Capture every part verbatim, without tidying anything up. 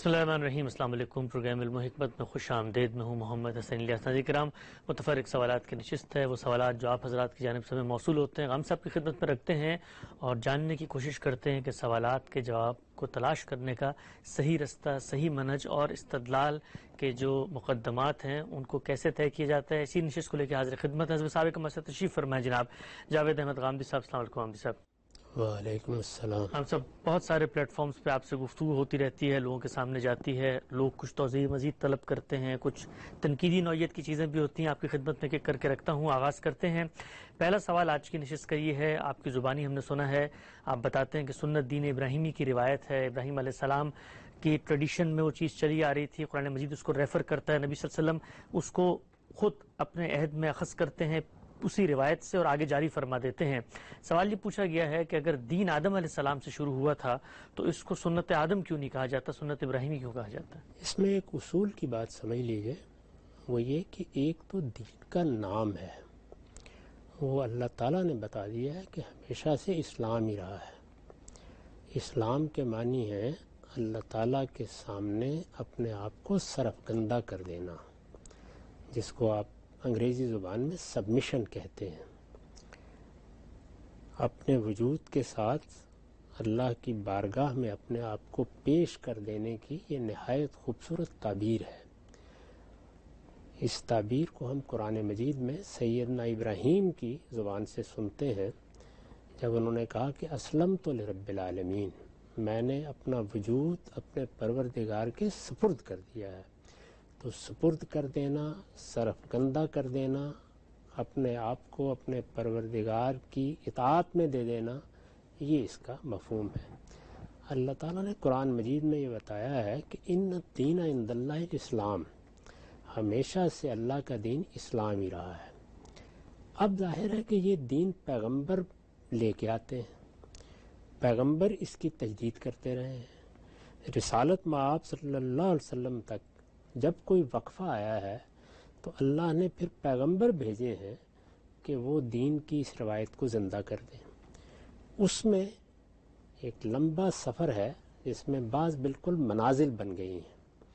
بسم اللہ الرحمن الرحیم۔ السلام علیکم۔ پروگرام علم و حکمت میں خوش آمدید۔ میں ہوں محمد حسین الیاس۔ ناظرین کرام، متفرق سوالات کی نشست ہے، وہ سوالات جو آپ حضرات کی جانب سے ہمیں موصول ہوتے ہیں ہم سب کی خدمت میں رکھتے ہیں اور جاننے کی کوشش کرتے ہیں کہ سوالات کے جواب کو تلاش کرنے کا صحیح رستہ، صحیح منہج اور استدلال کے جو مقدمات ہیں ان کو کیسے طے کیا جاتا ہے۔ اسی نشست کو لے کے حاضر خدمت ہے حضرت سابق مسئلہ تشریف فرمائے جناب جاوید احمد غامدی صاحب۔ السلام علیکم غامدی صاحب۔ وعلیکم السلام۔ ہم سب بہت سارے پلیٹ فارمز پہ آپ سے گفتگو ہوتی رہتی ہے، لوگوں کے سامنے جاتی ہے، لوگ کچھ توضیح مزید طلب کرتے ہیں، کچھ تنقیدی نوعیت کی چیزیں بھی ہوتی ہیں، آپ کی خدمت میں کر کے رکھتا ہوں۔ آغاز کرتے ہیں۔ پہلا سوال آج کی نشست کا یہ ہے، آپ کی زبانی ہم نے سنا ہے، آپ بتاتے ہیں کہ سنت دین ابراہیمی کی روایت ہے، ابراہیم علیہ السلام کی ٹریڈیشن میں وہ چیز چلی آ رہی تھی، قرآن مجید اس کو ریفر کرتا ہے، نبی صلی اللہ علیہ وسلم اس کو خود اپنے عہد میں اخذ کرتے ہیں اسی روایت سے اور آگے جاری فرما دیتے ہیں۔ سوال یہ پوچھا گیا ہے کہ اگر دین آدم علیہ السلام سے شروع ہوا تھا تو اس کو سنت آدم کیوں نہیں کہا جاتا، سنت ابراہیمی کیوں کہا جاتا ہے؟ اس میں ایک اصول کی بات سمجھ لیجئے، وہ یہ کہ ایک تو دین کا نام ہے، وہ اللہ تعالیٰ نے بتا دیا ہے کہ ہمیشہ سے اسلام ہی رہا ہے۔ اسلام کے معنی ہے اللہ تعالیٰ کے سامنے اپنے آپ کو سرفکندہ کر دینا، جس کو آپ انگریزی زبان میں سبمیشن کہتے ہیں۔ اپنے وجود کے ساتھ اللہ کی بارگاہ میں اپنے آپ کو پیش کر دینے کی یہ نہایت خوبصورت تعبیر ہے۔ اس تعبیر کو ہم قرآن مجید میں سیدنا ابراہیم کی زبان سے سنتے ہیں، جب انہوں نے کہا کہ اسلمت لرب العالمین، میں نے اپنا وجود اپنے پروردگار کے سپرد کر دیا ہے۔ تو سپرد کر دینا، سرفکندہ کر دینا، اپنے آپ کو اپنے پروردگار کی اطاعت میں دے دینا، یہ اس کا مفہوم ہے۔ اللہ تعالیٰ نے قرآن مجید میں یہ بتایا ہے کہ ان الدین عند اللہ الاسلام، ہمیشہ سے اللہ کا دین اسلام ہی رہا ہے۔ اب ظاہر ہے کہ یہ دین پیغمبر لے کے آتے ہیں، پیغمبر اس کی تجدید کرتے رہے ہیں۔ رسالت مآب صلی اللہ علیہ وسلم تک جب کوئی وقفہ آیا ہے تو اللہ نے پھر پیغمبر بھیجے ہیں کہ وہ دین کی اس روایت کو زندہ کر دیں۔ اس میں ایک لمبا سفر ہے جس میں بعض بالکل منازل بن گئی ہیں۔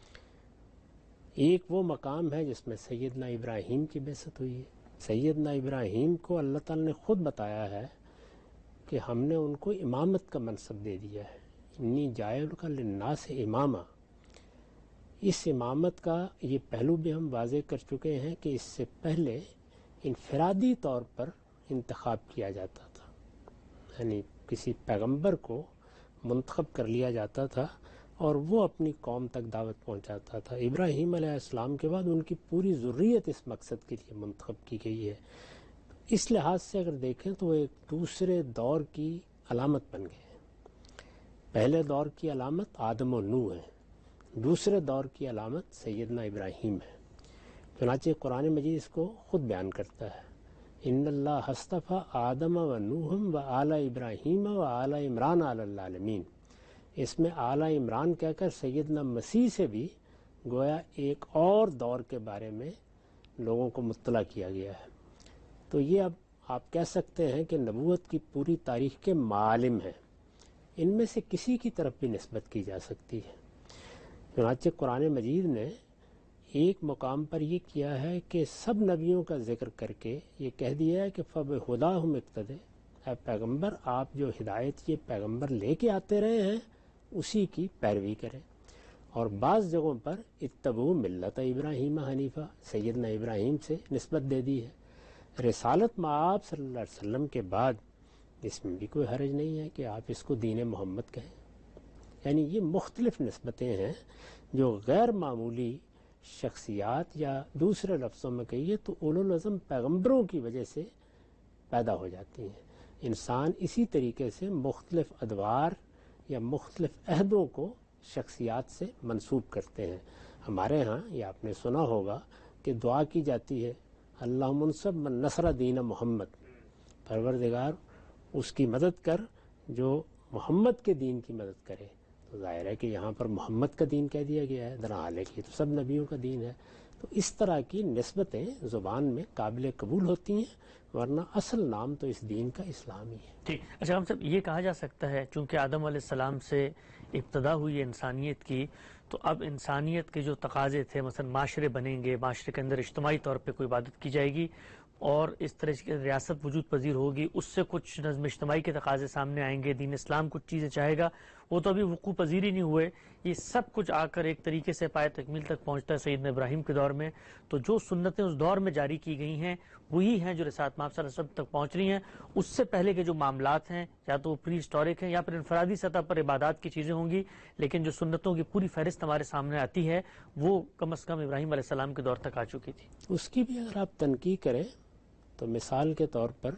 ایک وہ مقام ہے جس میں سیدنا ابراہیم کی بعثت ہوئی ہے۔ سیدنا ابراہیم کو اللہ تعالیٰ نے خود بتایا ہے کہ ہم نے ان کو امامت کا منصب دے دیا ہے، انی جاعلک للناس اماما۔ اس امامت کا یہ پہلو بھی ہم واضح کر چکے ہیں کہ اس سے پہلے انفرادی طور پر انتخاب کیا جاتا تھا، یعنی کسی پیغمبر کو منتخب کر لیا جاتا تھا اور وہ اپنی قوم تک دعوت پہنچاتا تھا۔ ابراہیم علیہ السلام کے بعد ان کی پوری ذریت اس مقصد کے لیے منتخب کی گئی ہے۔ اس لحاظ سے اگر دیکھیں تو وہ ایک دوسرے دور کی علامت بن گئے ہیں۔ پہلے دور کی علامت آدم و نوح ہے، دوسرے دور کی علامت سیدنا ابراہیم ہے۔ چنانچہ قرآن مجید اس کو خود بیان کرتا ہے، ان اللہ اصطفیٰ آدم و نوح و آل ابراہیم و آل عمران علی العالمین۔ اس میں آل عمران کہہ کر سیدنا مسیح سے بھی گویا ایک اور دور کے بارے میں لوگوں کو مطلع کیا گیا ہے۔ تو یہ اب آپ کہہ سکتے ہیں کہ نبوت کی پوری تاریخ کے معالم ہیں، ان میں سے کسی کی طرف بھی نسبت کی جا سکتی ہے۔ چنانچہ قرآن مجید نے ایک مقام پر یہ کیا ہے کہ سب نبیوں کا ذکر کر کے یہ کہہ دیا ہے کہ فَبِہُدَاهُمُ اقْتَدِیٰ، اے پیغمبر آپ جو ہدایت یہ پیغمبر لے کے آتے رہے ہیں اسی کی پیروی کریں۔ اور بعض جگہوں پر اتبعوا ملت ابراہیم حنیفہ، سیدنا ابراہیم سے نسبت دے دی ہے۔ رسالت مآب صلی اللہ علیہ وسلم کے بعد اس میں بھی کوئی حرج نہیں ہے کہ آپ اس کو دین محمد کہیں۔ یعنی یہ مختلف نسبتیں ہیں جو غیر معمولی شخصیات یا دوسرے لفظوں میں کہیے تو اولو العزم پیغمبروں کی وجہ سے پیدا ہو جاتی ہیں۔ انسان اسی طریقے سے مختلف ادوار یا مختلف عہدوں کو شخصیات سے منسوب کرتے ہیں۔ ہمارے ہاں یہ آپ نے سنا ہوگا کہ دعا کی جاتی ہے، اللہ منصب من نصر دین محمد، پروردگار اس کی مدد کر جو محمد کے دین کی مدد کرے۔ تو ظاہر ہے کہ یہاں پر محمد کا دین کہہ دیا گیا ہے، درحال ہے کہ تو سب نبیوں کا دین ہے۔ تو اس طرح کی نسبتیں زبان میں قابل قبول ہوتی ہیں، ورنہ اصل نام تو اس دین کا اسلام ہی ہے۔ ٹھیک، اچھا ہم سب یہ کہا جا سکتا ہے چونکہ آدم علیہ السلام سے ابتدا ہوئی ہے انسانیت کی، تو اب انسانیت کے جو تقاضے تھے، مثلا معاشرے بنیں گے، معاشرے کے اندر اجتماعی طور پہ کوئی عبادت کی جائے گی اور اس طرح کی ریاست وجود پذیر ہوگی، اس سے کچھ نظم اجتماعی کے تقاضے سامنے آئیں گے، دین اسلام کچھ چیزیں چاہے گا، وہ تو ابھی وقوع پذیر ہی نہیں ہوئے، یہ سب کچھ آ کر ایک طریقے سے پائے تکمیل تک پہنچتا ہے سیدنا ابراہیم کے دور میں۔ تو جو سنتیں اس دور میں جاری کی گئی ہیں وہی ہیں جو رسالت مآب صلی اللہ علیہ وسلم تک پہنچ رہی ہیں۔ اس سے پہلے کے جو معاملات ہیں یا تو وہ پری ہسٹورک ہیں یا پھر انفرادی سطح پر عبادات کی چیزیں ہوں گی، لیکن جو سنتوں کی پوری فہرست ہمارے سامنے آتی ہے وہ کم از کم ابراہیم علیہ السلام کے دور تک آ چکی تھی۔ اس کی بھی اگر آپ تنقید کریں تو مثال کے طور پر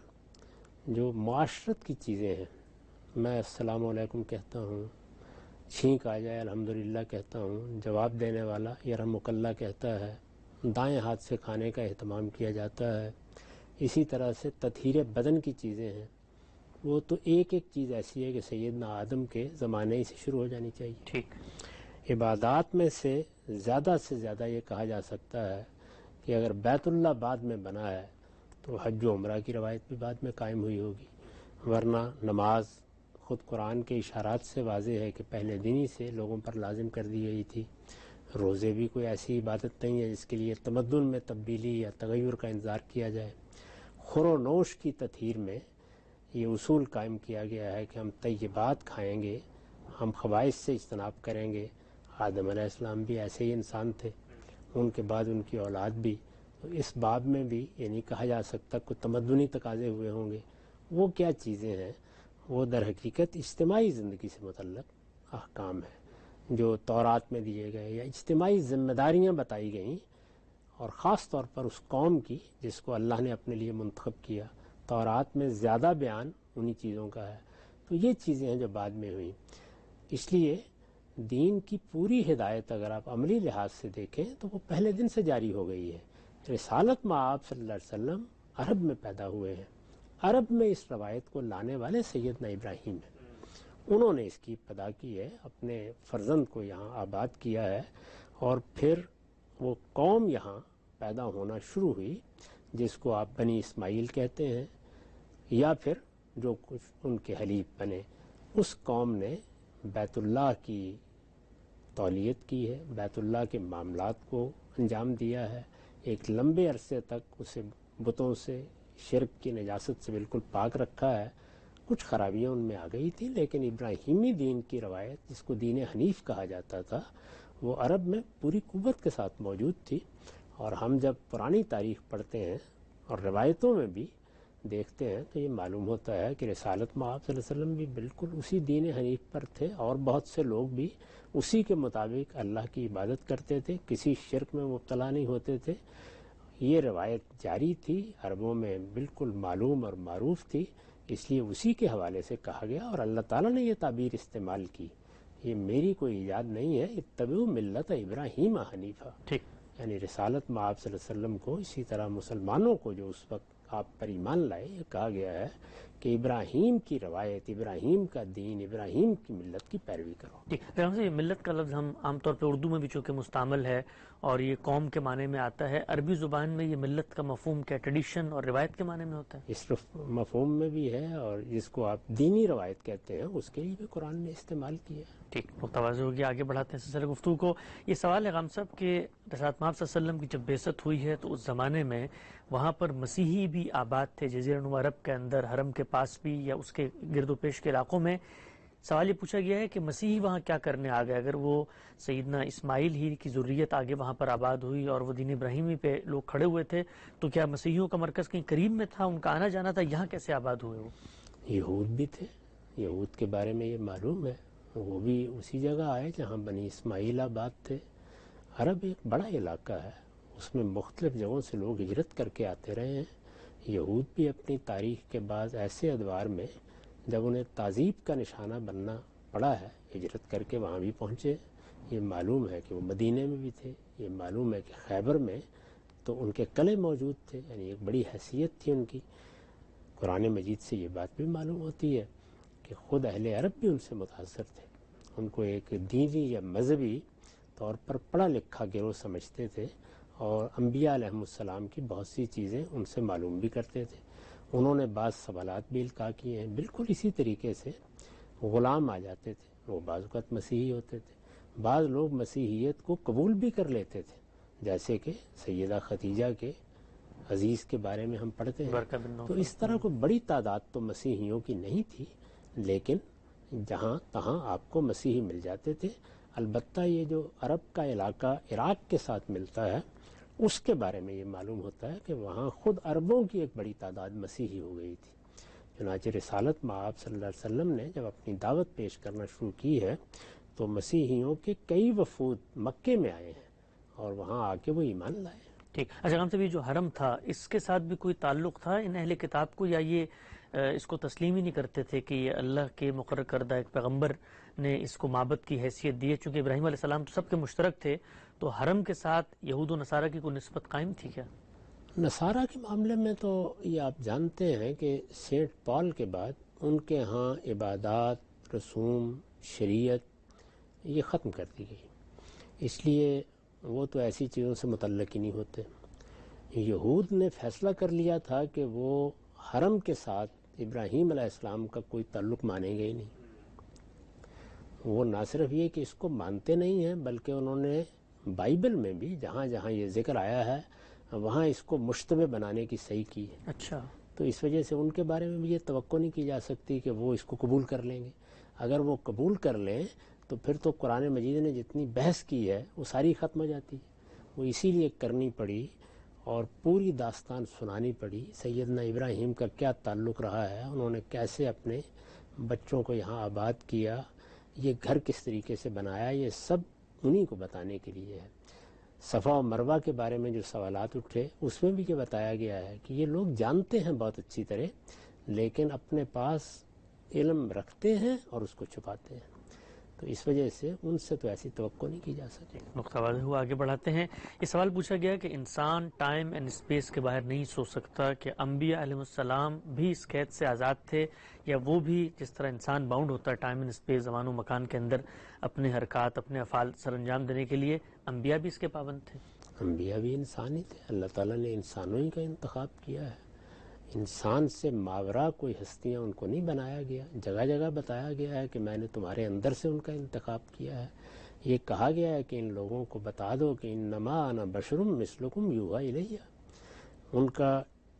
جو معاشرت کی چیزیں ہیں، میں السلام علیکم کہتا ہوں، چھینک آ جائے الحمدللہ کہتا ہوں، جواب دینے والا یرحمک اللہ کہتا ہے، دائیں ہاتھ سے کھانے کا اہتمام کیا جاتا ہے، اسی طرح سے تطہیر بدن کی چیزیں ہیں، وہ تو ایک ایک چیز ایسی ہے کہ سیدنا آدم کے زمانے ہی سے شروع ہو جانی چاہیے۔ ٹھیک، عبادات میں سے زیادہ سے زیادہ یہ کہا جا سکتا ہے کہ اگر بیت اللہ بعد میں بنا ہے تو حج و عمرہ کی روایت بھی بعد میں قائم ہوئی ہوگی، ورنہ نماز خود قرآن کے اشارات سے واضح ہے کہ پہلے دن ہی سے لوگوں پر لازم کر دی گئی تھی۔ روزے بھی کوئی ایسی عبادت نہیں ہے جس کے لیے تمدن میں تبدیلی یا تغیر کا انتظار کیا جائے۔ خور و نوش کی تطہیر میں یہ اصول قائم کیا گیا ہے کہ ہم طیبات کھائیں گے، ہم خبائث سے اجتناب کریں گے۔ آدم علیہ السلام بھی ایسے ہی انسان تھے، ان کے بعد ان کی اولاد بھی، تو اس باب میں بھی یہ نہیں کہا جا سکتا کوئی تمدنی تقاضے ہوئے ہوں گے۔ وہ کیا چیزیں ہیں؟ وہ در حقیقت اجتماعی زندگی سے متعلق احکام ہیں جو تورات میں دیے گئے یا اجتماعی ذمہ داریاں بتائی گئیں، اور خاص طور پر اس قوم کی جس کو اللہ نے اپنے لیے منتخب کیا۔ تورات میں زیادہ بیان انہی چیزوں کا ہے، تو یہ چیزیں ہیں جو بعد میں ہوئیں۔ اس لیے دین کی پوری ہدایت اگر آپ عملی لحاظ سے دیکھیں تو وہ پہلے دن سے جاری ہو گئی ہے۔ رسالت مآب صلی اللہ علیہ وسلم عرب میں پیدا ہوئے ہیں، عرب میں اس روایت کو لانے والے سیدنا ابراہیم ہیں، انہوں نے اس کی ابتدا کی ہے، اپنے فرزند کو یہاں آباد کیا ہے، اور پھر وہ قوم یہاں پیدا ہونا شروع ہوئی جس کو آپ بنی اسماعیل کہتے ہیں، یا پھر جو کچھ ان کے حلیف بنے۔ اس قوم نے بیت اللہ کی تولیت کی ہے، بیت اللہ کے معاملات کو انجام دیا ہے، ایک لمبے عرصے تک اسے بتوں سے، شرک کی نجاست سے بالکل پاک رکھا ہے۔ کچھ خرابیاں ان میں آ گئی تھی، لیکن ابراہیمی دین کی روایت جس کو دین حنیف کہا جاتا تھا وہ عرب میں پوری قوت کے ساتھ موجود تھی۔ اور ہم جب پرانی تاریخ پڑھتے ہیں اور روایتوں میں بھی دیکھتے ہیں تو یہ معلوم ہوتا ہے کہ رسالت مآب صلی اللہ علیہ وسلم بھی بالکل اسی دین حنیف پر تھے، اور بہت سے لوگ بھی اسی کے مطابق اللہ کی عبادت کرتے تھے، کسی شرک میں مبتلا نہیں ہوتے تھے۔ یہ روایت جاری تھی، عربوں میں بالکل معلوم اور معروف تھی، اس لیے اسی کے حوالے سے کہا گیا، اور اللہ تعالیٰ نے یہ تعبیر استعمال کی۔ یہ میری کوئی ایجاد نہیں ہے، اتبعوا ملت ابراہیم حنیفہ، ٹھیک، یعنی رسالت مآب صلی اللہ علیہ وسلم کو، اسی طرح مسلمانوں کو جو اس وقت آپ پر ایمان لائے، یہ کہا گیا ہے کہ ابراہیم کی روایت، ابراہیم کا دین، ابراہیم کی ملت کی پیروی کرو۔ ٹھیک، رحم سے یہ ملت کا لفظ ہم عام طور پہ اردو میں بھی چونکہ مستعمل ہے اور یہ قوم کے معنی میں آتا ہے، عربی زبان میں یہ ملت کا مفہوم کیا ٹریڈیشن اور روایت کے معنی میں ہوتا ہے؟ اس مفہوم میں بھی ہے، اور جس کو آپ دینی روایت کہتے ہیں اس کے لیے بھی قرآن نے استعمال کیا ہے۔ ٹھیک، متوازی ہوگی، آگے بڑھاتے ہیں سلسلہ گفتگو کو۔ یہ سوال ہے غام صاحب کہ رسالت مآب صلی اللہ علیہ وسلم کی جب بعثت ہوئی ہے تو اس زمانے میں وہاں پر مسیحی بھی آباد تھے، جزیرہ نما عرب کے اندر، حرم کے پاس بھی یا اس کے گرد و پیش کے علاقوں میں۔ سوال یہ پوچھا گیا ہے کہ مسیحی وہاں کیا کرنے آ گئے؟ اگر وہ سیدنا اسماعیل ہی کی ذریت آگے وہاں پر آباد ہوئی اور وہ دین ابراہیمی پہ لوگ کھڑے ہوئے تھے، تو کیا مسیحیوں کا مرکز کہیں قریب میں تھا، ان کا آنا جانا تھا، یہاں کیسے آباد ہوئے وہ؟ یہود بھی تھے، یہود کے بارے میں یہ معلوم ہے، وہ بھی اسی جگہ آئے جہاں بنی اسماعیل آباد تھے۔ عرب ایک بڑا علاقہ ہے، اس میں مختلف جگہوں سے لوگ ہجرت کر کے آتے رہے ہیں۔ یہود بھی اپنی تاریخ کے بعد ایسے ادوار میں جب انہیں تہذیب کا نشانہ بننا پڑا ہے، ہجرت کر کے وہاں بھی پہنچے۔ یہ معلوم ہے کہ وہ مدینے میں بھی تھے، یہ معلوم ہے کہ خیبر میں تو ان کے قلعے موجود تھے، یعنی ایک بڑی حیثیت تھی ان کی۔ قرآن مجید سے یہ بات بھی معلوم ہوتی ہے کہ خود اہل عرب بھی ان سے متاثر تھے، ان کو ایک دینی یا مذہبی طور پر پڑھا لکھا گروہ سمجھتے تھے، اور انبیاء علیہم السلام کی بہت سی چیزیں ان سے معلوم بھی کرتے تھے. انہوں نے بعض سوالات بھی القاء کیے ہیں. بالکل اسی طریقے سے غلام آ جاتے تھے, وہ بعض اوقات مسیحی ہوتے تھے. بعض لوگ مسیحیت کو قبول بھی کر لیتے تھے, جیسے کہ سیدہ خدیجہ کے عزیز کے بارے میں ہم پڑھتے ہیں. تو اس طرح کوئی بڑی تعداد تو مسیحیوں کی نہیں تھی, لیکن جہاں تہاں آپ کو مسیحی مل جاتے تھے. البتہ یہ جو عرب کا علاقہ عراق کے ساتھ ملتا ہے, اس کے بارے میں یہ معلوم ہوتا ہے کہ وہاں خود عربوں کی ایک بڑی تعداد مسیحی ہو گئی تھی. چنانچہ رسالت مآب صلی اللہ علیہ وسلم نے جب اپنی دعوت پیش کرنا شروع کی ہے تو مسیحیوں کے کئی وفود مکے میں آئے ہیں اور وہاں آ کے وہ ایمان لائے. ٹھیک. اچھا غلام صاحب, یہ جو حرم تھا اس کے ساتھ بھی کوئی تعلق تھا ان اہل کتاب کو, یا یہ اس کو تسلیم ہی نہیں کرتے تھے کہ یہ اللہ کے مقرر کردہ ایک پیغمبر نے اس کو معبد کی حیثیت دی ہے؟ چونکہ ابراہیم علیہ السلام تو سب کے مشترک تھے, تو حرم کے ساتھ یہود و نصارہ کی کوئی نسبت قائم تھی کیا؟ نصارہ کے معاملے میں تو یہ آپ جانتے ہیں کہ سینٹ پال کے بعد ان کے ہاں عبادات, رسوم, شریعت یہ ختم کر دی گئی, اس لیے وہ تو ایسی چیزوں سے متعلق ہی نہیں ہوتے. یہود نے فیصلہ کر لیا تھا کہ وہ حرم کے ساتھ ابراہیم علیہ السلام کا کوئی تعلق مانیں گے ہی نہیں. وہ نہ صرف یہ کہ اس کو مانتے نہیں ہیں, بلکہ انہوں نے بائبل میں بھی جہاں جہاں یہ ذکر آیا ہے وہاں اس کو مشتبہ بنانے کی صحیح کی ہے. اچھا. تو اس وجہ سے ان کے بارے میں بھی یہ توقع نہیں کی جا سکتی کہ وہ اس کو قبول کر لیں گے. اگر وہ قبول کر لیں تو پھر تو قرآن مجید نے جتنی بحث کی ہے وہ ساری ختم ہو جاتی. وہ اسی لیے کرنی پڑی اور پوری داستان سنانی پڑی. سیدنا ابراہیم کا کیا تعلق رہا ہے, انہوں نے کیسے اپنے بچوں کو یہاں آباد کیا, یہ گھر کس طریقے سے بنایا, یہ سب انہی کو بتانے کے لیے ہے. صفا و مروہ کے بارے میں جو سوالات اٹھے اس میں بھی یہ بتایا گیا ہے کہ یہ لوگ جانتے ہیں بہت اچھی طرح, لیکن اپنے پاس علم رکھتے ہیں اور اس کو چھپاتے ہیں. تو اس وجہ سے ان سے تو ایسی توقع نہیں کی جا سکتی. نقطہ واضح ہوا, آگے بڑھاتے ہیں. یہ سوال پوچھا گیا کہ انسان ٹائم اینڈ اسپیس کے باہر نہیں سو سکتا, کہ انبیاء علیہ السلام بھی اس قید سے آزاد تھے, یا وہ بھی جس طرح انسان باؤنڈ ہوتا ہے ٹائم اینڈ اسپیس, زمان و مکان کے اندر اپنے حرکات, اپنے افعال سر انجام دینے کے لیے, انبیاء بھی اس کے پابند تھے؟ انبیاء بھی انسان ہی تھے. اللہ تعالیٰ نے انسانوں ہی کا انتخاب کیا ہے. انسان سے ماورا کوئی ہستیاں ان کو نہیں بنایا گیا. جگہ جگہ بتایا گیا ہے کہ میں نے تمہارے اندر سے ان کا انتخاب کیا ہے. یہ کہا گیا ہے کہ ان لوگوں کو بتا دو کہ انما انا بشر مثلکم یوحی الیہ. ان کا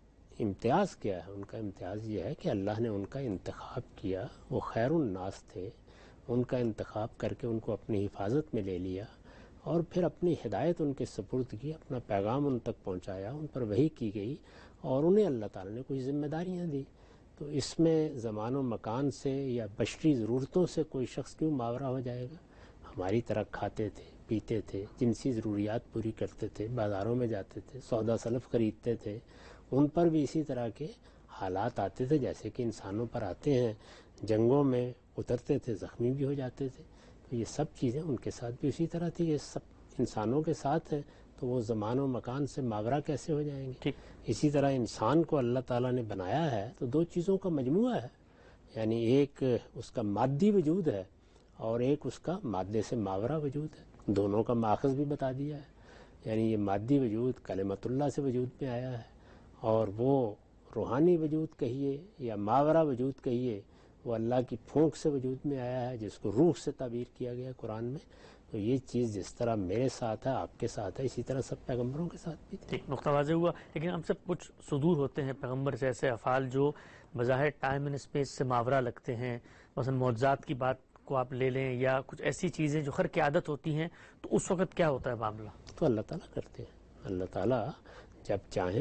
امتیاز کیا ہے؟ ان کا امتیاز یہ ہے کہ اللہ نے ان کا انتخاب کیا. وہ خیر الناس تھے, ان کا انتخاب کر کے ان کو اپنی حفاظت میں لے لیا اور پھر اپنی ہدایت ان کے سپرد کی, اپنا پیغام ان تک پہنچایا, ان پر وحی کی گئی اور انہیں اللہ تعالیٰ نے کچھ ذمہ داریاں دی. تو اس میں زمان و مکان سے یا بشری ضرورتوں سے کوئی شخص کیوں ماورا ہو جائے گا؟ ہماری طرح کھاتے تھے, پیتے تھے, جنسی ضروریات پوری کرتے تھے, بازاروں میں جاتے تھے, سودا سلف خریدتے تھے, ان پر بھی اسی طرح کے حالات آتے تھے جیسے کہ انسانوں پر آتے ہیں. جنگوں میں اترتے تھے, زخمی بھی ہو جاتے تھے. تو یہ سب چیزیں ان کے ساتھ بھی اسی طرح تھی. یہ سب انسانوں کے ساتھ ہیں, تو وہ زمان و مکان سے ماورا کیسے ہو جائیں گے؟ اسی طرح انسان کو اللہ تعالیٰ نے بنایا ہے تو دو چیزوں کا مجموعہ ہے, یعنی ایک اس کا مادی وجود ہے اور ایک اس کا مادے سے ماورا وجود ہے. دونوں کا ماخذ بھی بتا دیا ہے. یعنی یہ مادی وجود کلمت اللہ سے وجود میں آیا ہے, اور وہ روحانی وجود کہیے یا ماورا وجود کہیے وہ اللہ کی پھونک سے وجود میں آیا ہے, جس کو روح سے تعبیر کیا گیا قرآن میں. تو یہ چیز جس طرح میرے ساتھ ہے, آپ کے ساتھ ہے, اسی طرح سب پیغمبروں کے ساتھ بھی تھی. ٹھیک, نقطہ واضح ہوا. لیکن ہم سے کچھ صدور ہوتے ہیں پیغمبر سے ایسے افعال جو بظاہر ٹائم اینڈ اسپیس سے ماورا لگتے ہیں. مثلا معجزات کی بات کو آپ لے لیں, یا کچھ ایسی چیزیں جو خرق عادت ہوتی ہیں, تو اس وقت کیا ہوتا ہے معاملہ؟ تو اللہ تعالیٰ کرتے ہیں. اللہ تعالیٰ جب چاہیں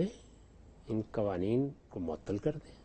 ان قوانین کو معطل کر دیں,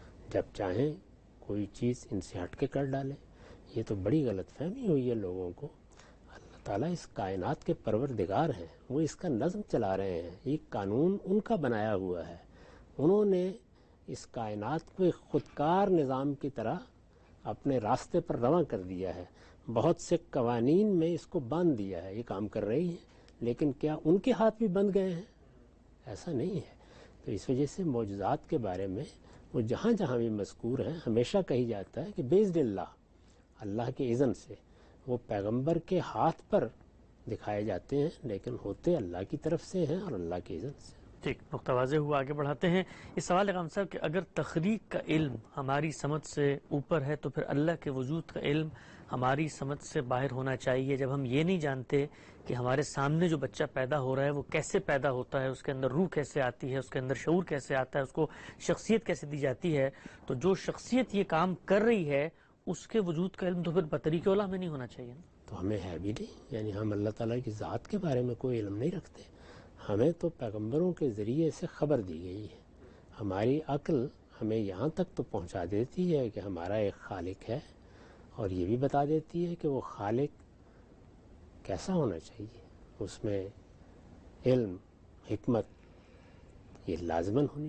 جب چاہیں کوئی چیز ان سے ہٹ کے کر ڈالیں. یہ تو بڑی غلط فہمی ہوئی ہے لوگوں کو. اللہ تعالیٰ اس کائنات کے پروردگار ہیں, وہ اس کا نظم چلا رہے ہیں. یہ قانون ان کا بنایا ہوا ہے. انہوں نے اس کائنات کو ایک خودکار نظام کی طرح اپنے راستے پر رواں کر دیا ہے. بہت سے قوانین میں اس کو باندھ دیا ہے. یہ کام کر رہی ہیں, لیکن کیا ان کے ہاتھ بھی بند گئے ہیں؟ ایسا نہیں ہے. تو اس وجہ سے معجزات کے بارے میں وہ جہاں جہاں بھی مذکور ہیں ہمیشہ کہی جاتا ہے کہ بیزد اللہ, اللہ کے اذن سے. وہ پیغمبر کے ہاتھ پر دکھائے جاتے ہیں لیکن ہوتے اللہ کی طرف سے ہیں اور اللہ کی اذن سے۔ ٹھیک، نقطہ واضح ہوا، آگے بڑھاتے ہیں۔ اس سوال ہے غام صاحب کہ اگر تخلیق کا علم ہماری سمجھ سے اوپر ہے تو پھر اللہ کے وجود کا علم ہماری سمجھ سے باہر ہونا چاہیے۔ جب ہم یہ نہیں جانتے کہ ہمارے سامنے جو بچہ پیدا ہو رہا ہے وہ کیسے پیدا ہوتا ہے، اس کے اندر روح کیسے آتی ہے، اس کے اندر شعور کیسے آتا ہے، اس کو شخصیت کیسے دی جاتی ہے، تو جو شخصیت یہ کام کر رہی ہے اس کے وجود کا علم تو پھر بطریق اولیٰ ہمیں نہیں ہونا چاہیے۔ تو ہمیں ہے بھی نہیں، یعنی ہم اللہ تعالیٰ کی ذات کے بارے میں کوئی علم نہیں رکھتے۔ ہمیں تو پیغمبروں کے ذریعے سے خبر دی گئی ہے۔ ہماری عقل ہمیں یہاں تک تو پہنچا دیتی ہے کہ ہمارا ایک خالق ہے، اور یہ بھی بتا دیتی ہے کہ وہ خالق کیسا ہونا چاہیے، اس میں علم، حکمت یہ لازماً ہونی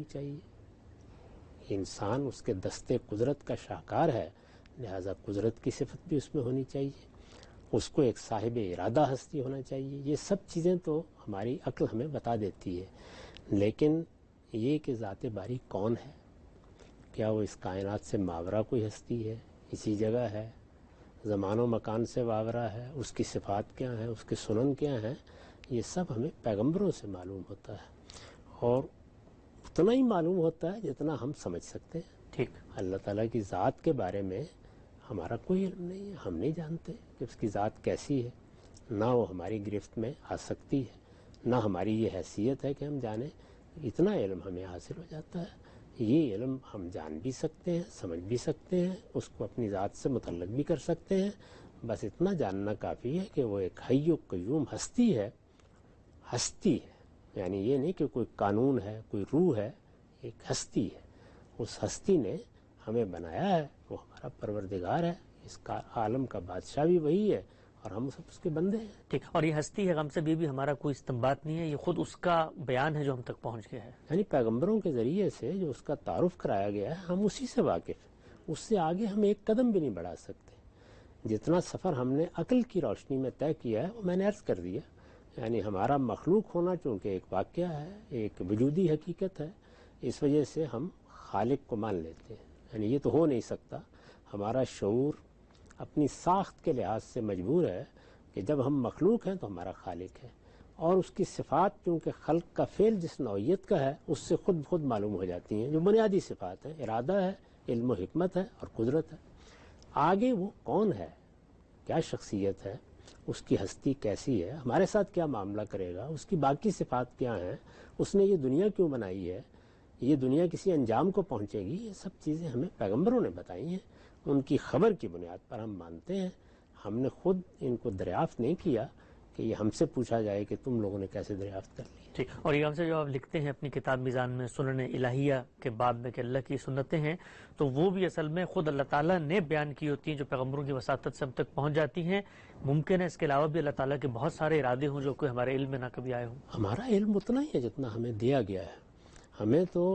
چاہیے۔ انسان اس کے دستے قدرت کا شاہکار ہے، لہذا قدرت کی صفت بھی اس میں ہونی چاہیے، اس کو ایک صاحب ارادہ ہستی ہونا چاہیے۔ یہ سب چیزیں تو ہماری عقل ہمیں بتا دیتی ہے، لیکن یہ کہ ذات باری کون ہے، کیا وہ اس کائنات سے ماورا کوئی ہستی ہے، اسی جگہ ہے، زمان و مکان سے ماورا ہے، اس کی صفات کیا ہیں، اس کے سنن کیا ہیں، یہ سب ہمیں پیغمبروں سے معلوم ہوتا ہے، اور اتنا ہی معلوم ہوتا ہے جتنا ہم سمجھ سکتے ہیں۔ ٹھیک، اللہ تعالیٰ کی ذات کے بارے میں ہمارا کوئی علم نہیں ہے، ہم نہیں جانتے کہ اس کی ذات کیسی ہے، نہ وہ ہماری گرفت میں آ سکتی ہے، نہ ہماری یہ حیثیت ہے کہ ہم جانیں۔ اتنا علم ہمیں حاصل ہو جاتا ہے، یہ علم ہم جان بھی سکتے ہیں، سمجھ بھی سکتے ہیں، اس کو اپنی ذات سے متعلق بھی کر سکتے ہیں۔ بس اتنا جاننا کافی ہے کہ وہ ایک حی و قیوم ہستی ہے، ہستی ہے، یعنی یہ نہیں کہ کوئی قانون ہے، کوئی روح ہے، ایک ہستی ہے۔ اس ہستی نے ہمیں بنایا ہے، وہ ہمارا پروردگار ہے، اس کا عالم کا بادشاہ بھی وہی ہے، اور ہم سب اس کے بندے ہیں۔ ٹھیک، اور یہ ہستی ہے غم سے بھی, بھی ہمارا کوئی استنباط نہیں ہے، یہ خود اس کا بیان ہے جو ہم تک پہنچ گیا ہے۔ یعنی پیغمبروں کے ذریعے سے جو اس کا تعارف کرایا گیا ہے ہم اسی سے واقف ہیں، اس سے آگے ہم ایک قدم بھی نہیں بڑھا سکتے۔ جتنا سفر ہم نے عقل کی روشنی میں طے کیا ہے وہ میں نے عرض کر دیا، یعنی ہمارا مخلوق ہونا چونکہ ایک واقعہ ہے، ایک وجودی حقیقت ہے، اس وجہ سے ہم خالق کو مان لیتے ہیں، یعنی یہ تو ہو نہیں سکتا۔ ہمارا شعور اپنی ساخت کے لحاظ سے مجبور ہے کہ جب ہم مخلوق ہیں تو ہمارا خالق ہے، اور اس کی صفات چونکہ خلق کا فعل جس نوعیت کا ہے اس سے خود خود معلوم ہو جاتی ہیں، جو بنیادی صفات ہیں، ارادہ ہے، علم و حکمت ہے اور قدرت ہے۔ آگے وہ کون ہے، کیا شخصیت ہے، اس کی ہستی کیسی ہے، ہمارے ساتھ کیا معاملہ کرے گا، اس کی باقی صفات کیا ہیں، اس نے یہ دنیا کیوں بنائی ہے، یہ دنیا کسی انجام کو پہنچے گی، یہ سب چیزیں ہمیں پیغمبروں نے بتائی ہیں، ان کی خبر کی بنیاد پر ہم مانتے ہیں۔ ہم نے خود ان کو دریافت نہیں کیا کہ یہ ہم سے پوچھا جائے کہ تم لوگوں نے کیسے دریافت کر لی۔ ٹھیک، اور یہ ہم سے جو آپ لکھتے ہیں اپنی کتاب میزان میں سنن الہیہ کے باب میں کہ اللہ کی سنتیں ہیں، تو وہ بھی اصل میں خود اللہ تعالیٰ نے بیان کی ہوتی ہیں جو پیغمبروں کی وساطت سے ہم تک پہنچ جاتی ہیں۔ ممکن ہے اس کے علاوہ بھی اللہ تعالیٰ کے بہت سارے ارادے ہوں جو کہ ہمارے علم میں نہ کبھی آئے ہوں۔ ہمارا علم اتنا ہی ہے جتنا ہمیں دیا گیا ہے، ہمیں تو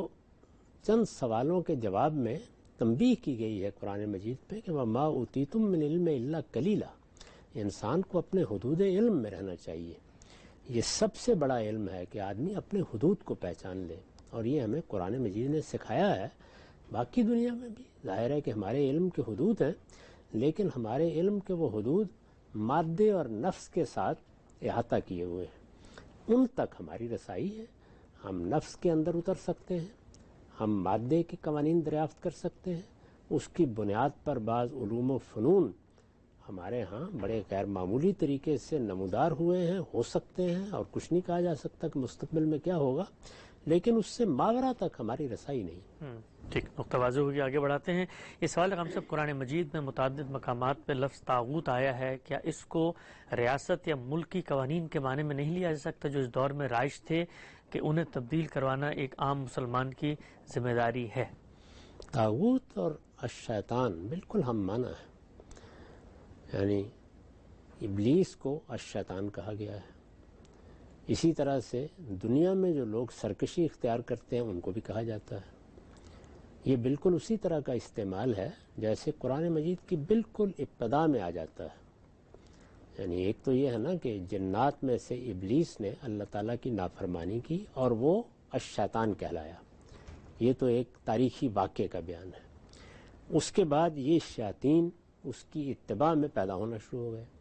چند سوالوں کے جواب میں تنبیہ کی گئی ہے قرآن مجید پہ کہ وَمَا أُوتِيتُم مِّنَ الْعِلْمِ إِلَّا قَلِيلًا۔ انسان کو اپنے حدود علم میں رہنا چاہیے، یہ سب سے بڑا علم ہے کہ آدمی اپنے حدود کو پہچان لے، اور یہ ہمیں قرآن مجید نے سکھایا ہے۔ باقی دنیا میں بھی ظاہر ہے کہ ہمارے علم کے حدود ہیں، لیکن ہمارے علم کے وہ حدود مادے اور نفس کے ساتھ احاطہ کیے ہوئے ہیں، ان تک ہماری رسائی ہے۔ ہم نفس کے اندر اتر سکتے ہیں، ہم مادے کے قوانین دریافت کر سکتے ہیں، اس کی بنیاد پر بعض علوم و فنون ہمارے ہاں بڑے غیر معمولی طریقے سے نمودار ہوئے ہیں، ہو سکتے ہیں، اور کچھ نہیں کہا جا سکتا کہ مستقبل میں کیا ہوگا، لیکن اس سے ماورا تک ہماری رسائی نہیں۔ ٹھیک، نقطہ واضح ہوگی، آگے بڑھاتے ہیں۔ یہ سوال ہم سب قرآن مجید میں متعدد مقامات پہ لفظ طاغوت آیا ہے، کیا اس کو ریاست یا ملک کی قوانین کے معنی میں نہیں لیا جا سکتا جو اس دور میں رائج تھے کہ انہیں تبدیل کروانا ایک عام مسلمان کی ذمہ داری ہے؟ طاغوت اور الشیطان بالکل ہم معنی ہے، یعنی ابلیس کو الشیطان کہا گیا ہے۔ اسی طرح سے دنیا میں جو لوگ سرکشی اختیار کرتے ہیں ان کو بھی کہا جاتا ہے۔ یہ بالکل اسی طرح کا استعمال ہے جیسے قرآن مجید کی بالکل ابتدا میں آ جاتا ہے، یعنی ایک تو یہ ہے نا کہ جنات میں سے ابلیس نے اللہ تعالیٰ کی نافرمانی کی اور وہ الشیطان کہلایا، یہ تو ایک تاریخی واقعے کا بیان ہے۔ اس کے بعد یہ شیاطین اس کی اتباع میں پیدا ہونا شروع ہو گئے،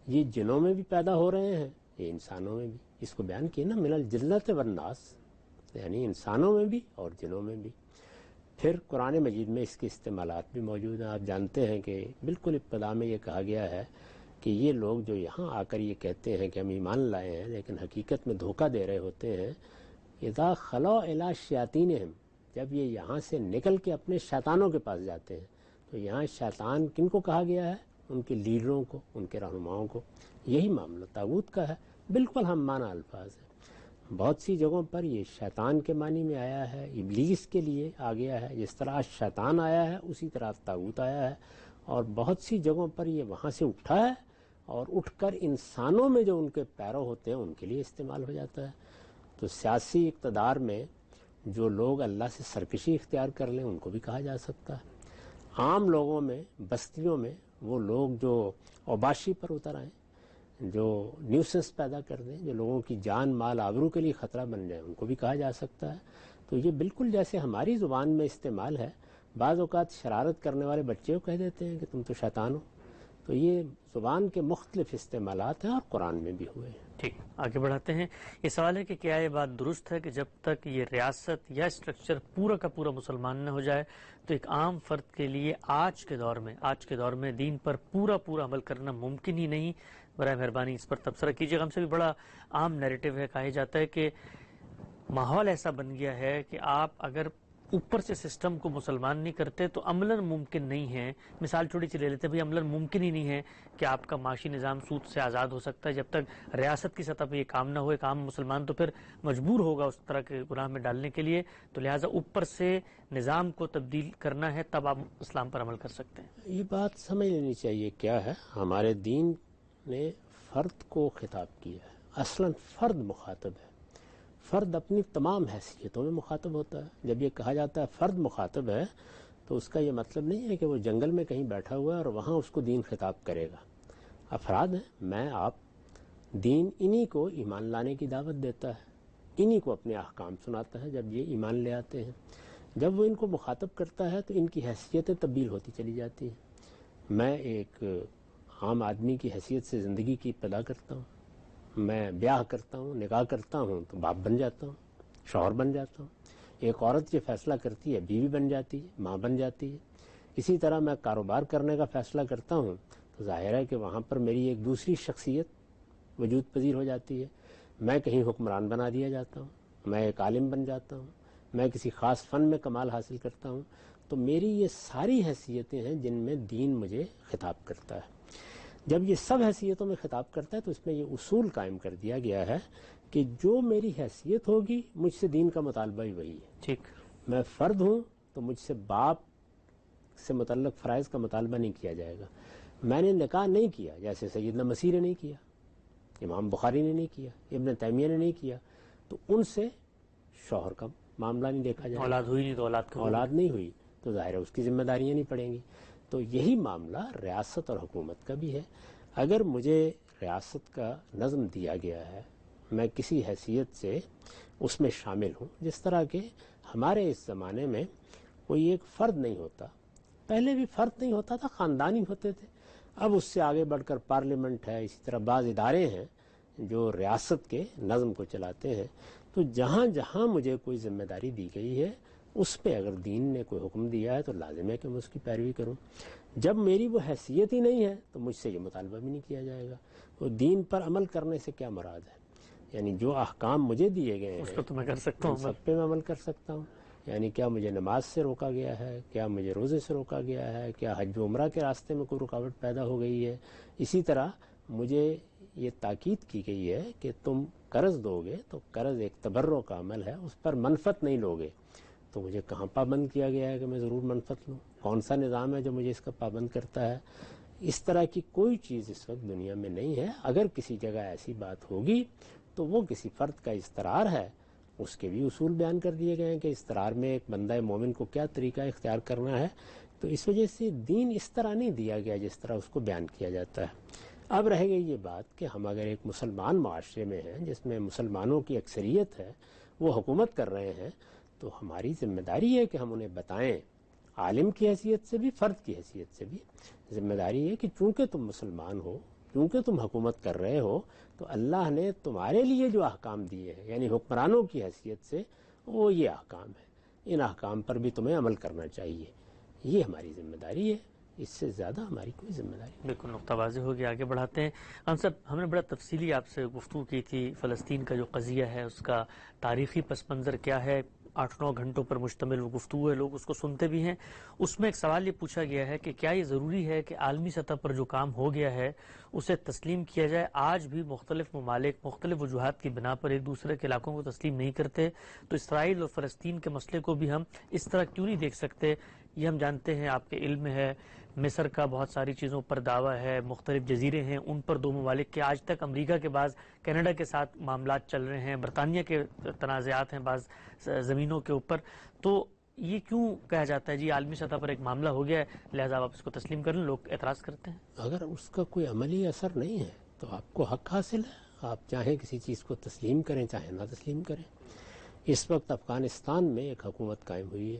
یہ جنوں میں بھی پیدا ہو رہے ہیں، یہ انسانوں میں بھی. اس کو بیان کیا نا، من الجنۃ والناس، یعنی انسانوں میں بھی اور جنوں میں بھی. پھر قرآن مجید میں اس کے استعمالات بھی موجود ہیں. آپ جانتے ہیں کہ بالکل ابتدا میں یہ کہا گیا ہے کہ یہ لوگ جو یہاں آ کر یہ کہتے ہیں کہ ہم ایمان لائے ہیں لیکن حقیقت میں دھوکہ دے رہے ہوتے ہیں. اذا خلو الی شیاطینہم، جب یہ یہاں سے نکل کے اپنے شیطانوں کے پاس جاتے ہیں، تو یہاں شیطان کن کو کہا گیا ہے؟ ان کے لیڈروں کو، ان کے رہنماؤں کو. یہی معاملہ طاغوت کا ہے، بالکل ہم معنی الفاظ ہیں. بہت سی جگہوں پر یہ شیطان کے معنی میں آیا ہے، ابلیس کے لیے آ گیا ہے. جس طرح شیطان آیا ہے اسی طرح طاغوت آیا ہے. اور بہت سی جگہوں پر یہ وہاں سے اٹھا ہے اور اٹھ کر انسانوں میں جو ان کے پیرو ہوتے ہیں ان کے لیے استعمال ہو جاتا ہے. تو سیاسی اقتدار میں جو لوگ اللہ سے سرکشی اختیار کر لیں ان کو بھی کہا جا سکتا ہے. عام لوگوں میں، بستیوں میں وہ لوگ جو اوباشی پر اتر آئیں، جو نیوسنس پیدا کر دیں، جو لوگوں کی جان مال آبرو کے لیے خطرہ بن جائیں، ان کو بھی کہا جا سکتا ہے. تو یہ بالکل جیسے ہماری زبان میں استعمال ہے. بعض اوقات شرارت کرنے والے بچے کو کہہ دیتے ہیں کہ تم تو شیطان ہو. تو یہ زبان کے مختلف استعمالات ہیں اور قرآن میں بھی ہوئے ہیں. ٹھیک، آگے بڑھاتے ہیں. یہ سوال ہے کہ کیا یہ بات درست ہے کہ جب تک یہ ریاست یا اسٹرکچر پورا کا پورا مسلمان نہ ہو جائے تو ایک عام فرد کے لیے آج کے دور میں آج کے دور میں دین پر پورا پورا عمل کرنا ممکن ہی نہیں؟ برائے مہربانی اس پر تبصرہ کیجیے گا. ہم سے بھی بڑا عام نیریٹو ہے، کہا جاتا ہے کہ ماحول ایسا بن گیا ہے کہ آپ اگر اوپر سے سسٹم کو مسلمان نہیں کرتے تو عملاً ممکن نہیں ہے. مثال چھوٹی سی لے لیتے ہیں، بھئی عملاً ممکن ہی نہیں ہے کہ آپ کا معاشی نظام سود سے آزاد ہو سکتا ہے. جب تک ریاست کی سطح پہ یہ کام نہ ہو، ایک عام مسلمان تو پھر مجبور ہوگا اس طرح کے گناہ میں ڈالنے کے لیے. تو لہٰذا اوپر سے نظام کو تبدیل کرنا ہے، تب آپ اسلام پر عمل کر سکتے ہیں. یہ بات سمجھ لینی چاہیے کیا ہے. ہمارے دین نے فرد کو خطاب کیا ہے. اصلاً فرد مخاطب ہے. فرد اپنی تمام حیثیتوں میں مخاطب ہوتا ہے. جب یہ کہا جاتا ہے فرد مخاطب ہے تو اس کا یہ مطلب نہیں ہے کہ وہ جنگل میں کہیں بیٹھا ہوا ہے اور وہاں اس کو دین خطاب کرے گا. افراد ہیں، میں آپ. دین انہی کو ایمان لانے کی دعوت دیتا ہے، انہی کو اپنے احکام سناتا ہے جب یہ ایمان لے آتے ہیں. جب وہ ان کو مخاطب کرتا ہے تو ان کی حیثیتیں تبدیل ہوتی چلی جاتی ہیں. میں ایک عام آدمی کی حیثیت سے زندگی کی ابتدا کرتا ہوں. میں بیاہ کرتا ہوں، نکاح کرتا ہوں تو باپ بن جاتا ہوں، شوہر بن جاتا ہوں. ایک عورت یہ فیصلہ کرتی ہے بیوی بن جاتی ہے، ماں بن جاتی ہے. اسی طرح میں کاروبار کرنے کا فیصلہ کرتا ہوں تو ظاہر ہے کہ وہاں پر میری ایک دوسری شخصیت وجود پذیر ہو جاتی ہے. میں کہیں حکمران بنا دیا جاتا ہوں، میں ایک عالم بن جاتا ہوں، میں کسی خاص فن میں کمال حاصل کرتا ہوں. تو میری یہ ساری حیثیتیں ہیں جن میں دین مجھے خطاب کرتا ہے. جب یہ سب حیثیتوں میں خطاب کرتا ہے تو اس میں یہ اصول قائم کر دیا گیا ہے کہ جو میری حیثیت ہوگی مجھ سے دین کا مطالبہ ہی وہی ہے. ٹھیک، میں فرد ہوں تو مجھ سے باپ سے متعلق فرائض کا مطالبہ نہیں کیا جائے گا. میں نے نکاح نہیں کیا جیسے سیدنا مسیح نے نہیں کیا، امام بخاری نے نہیں کیا، ابن تیمیہ نے نہیں کیا، تو ان سے شوہر کا معاملہ نہیں دیکھا جائے گا. اولاد ہوئی نہیں تو اولاد کا اولاد نہیں ہوئی تو ظاہر ہے اس کی ذمہ داریاں نہیں پڑیں گی. تو یہی معاملہ ریاست اور حکومت کا بھی ہے. اگر مجھے ریاست کا نظم دیا گیا ہے، میں کسی حیثیت سے اس میں شامل ہوں. جس طرح کہ ہمارے اس زمانے میں کوئی ایک فرد نہیں ہوتا. پہلے بھی فرد نہیں ہوتا تھا، خاندان ہی ہوتے تھے. اب اس سے آگے بڑھ کر پارلیمنٹ ہے، اسی طرح بعض ادارے ہیں جو ریاست کے نظم کو چلاتے ہیں. تو جہاں جہاں مجھے کوئی ذمہ داری دی گئی ہے اس پہ اگر دین نے کوئی حکم دیا ہے تو لازم ہے کہ میں اس کی پیروی کروں. جب میری وہ حیثیت ہی نہیں ہے تو مجھ سے یہ مطالبہ بھی نہیں کیا جائے گا. تو دین پر عمل کرنے سے کیا مراد ہے؟ یعنی جو احکام مجھے دیے گئے ہیں اس کو تو میں کر سکتا ہوں، سب پہ میں عمل کر سکتا ہوں. یعنی کیا مجھے نماز سے روکا گیا ہے؟ کیا مجھے روزے سے روکا گیا ہے؟ کیا حج و عمرہ کے راستے میں کوئی رکاوٹ پیدا ہو گئی ہے؟ اسی طرح مجھے یہ تاکید کی گئی ہے کہ تم قرض دو گے تو قرض ایک تبرع کا عمل ہے، اس پر منفعت نہیں لوگے. تو مجھے کہاں پابند کیا گیا ہے کہ میں ضرور منفعت لوں؟ کون سا نظام ہے جو مجھے اس کا پابند کرتا ہے؟ اس طرح کی کوئی چیز اس وقت دنیا میں نہیں ہے. اگر کسی جگہ ایسی بات ہوگی تو وہ کسی فرد کا استرار ہے. اس کے بھی اصول بیان کر دیے گئے ہیں کہ استرار میں ایک بندہ مومن کو کیا طریقہ اختیار کرنا ہے. تو اس وجہ سے دین اس طرح نہیں دیا گیا جس طرح اس کو بیان کیا جاتا ہے. اب رہ گئی یہ بات کہ ہم اگر ایک مسلمان معاشرے میں ہیں جس میں مسلمانوں کی اکثریت ہے، وہ حکومت کر رہے ہیں، تو ہماری ذمہ داری ہے کہ ہم انہیں بتائیں، عالم کی حیثیت سے بھی، فرد کی حیثیت سے بھی ذمہ داری ہے کہ چونکہ تم مسلمان ہو، کیونکہ تم حکومت کر رہے ہو تو اللہ نے تمہارے لیے جو احکام دیے ہیں یعنی حکمرانوں کی حیثیت سے وہ یہ احکام ہے، ان احکام پر بھی تمہیں عمل کرنا چاہیے، یہ ہماری ذمہ داری ہے، اس سے زیادہ ہماری کوئی ذمہ داری نہیں۔ بالکل نقطہ واضح ہو گیا، آگے بڑھاتے ہیں۔ ہم سب ہم نے بڑا تفصیلی آپ سے گفتگو کی تھی، فلسطین کا جو قضیہ ہے اس کا تاریخی پس منظر کیا ہے، آٹھ نو گھنٹوں پر مشتمل وہ گفتگو ہے، لوگ اس کو سنتے بھی ہیں۔ اس میں ایک سوال یہ پوچھا گیا ہے کہ کیا یہ ضروری ہے کہ عالمی سطح پر جو کام ہو گیا ہے اسے تسلیم کیا جائے؟ آج بھی مختلف ممالک مختلف وجوہات کی بنا پر ایک دوسرے کے علاقوں کو تسلیم نہیں کرتے، تو اسرائیل اور فلسطین کے مسئلے کو بھی ہم اس طرح کیوں نہیں دیکھ سکتے؟ یہ ہم جانتے ہیں، آپ کے علم میں ہے، مصر کا بہت ساری چیزوں پر دعویٰ ہے، مختلف جزیرے ہیں ان پر دو ممالک کے، آج تک امریکہ کے بعض کینیڈا کے ساتھ معاملات چل رہے ہیں، برطانیہ کے تنازعات ہیں بعض زمینوں کے اوپر، تو یہ کیوں کہا جاتا ہے جی عالمی سطح پر ایک معاملہ ہو گیا ہے لہذا آپ اس کو تسلیم کر لیں؟ لوگ اعتراض کرتے ہیں۔ اگر اس کا کوئی عملی اثر نہیں ہے تو آپ کو حق حاصل ہے، آپ چاہیں کسی چیز کو تسلیم کریں چاہے نہ تسلیم کریں۔ اس وقت افغانستان میں ایک حکومت قائم ہوئی ہے،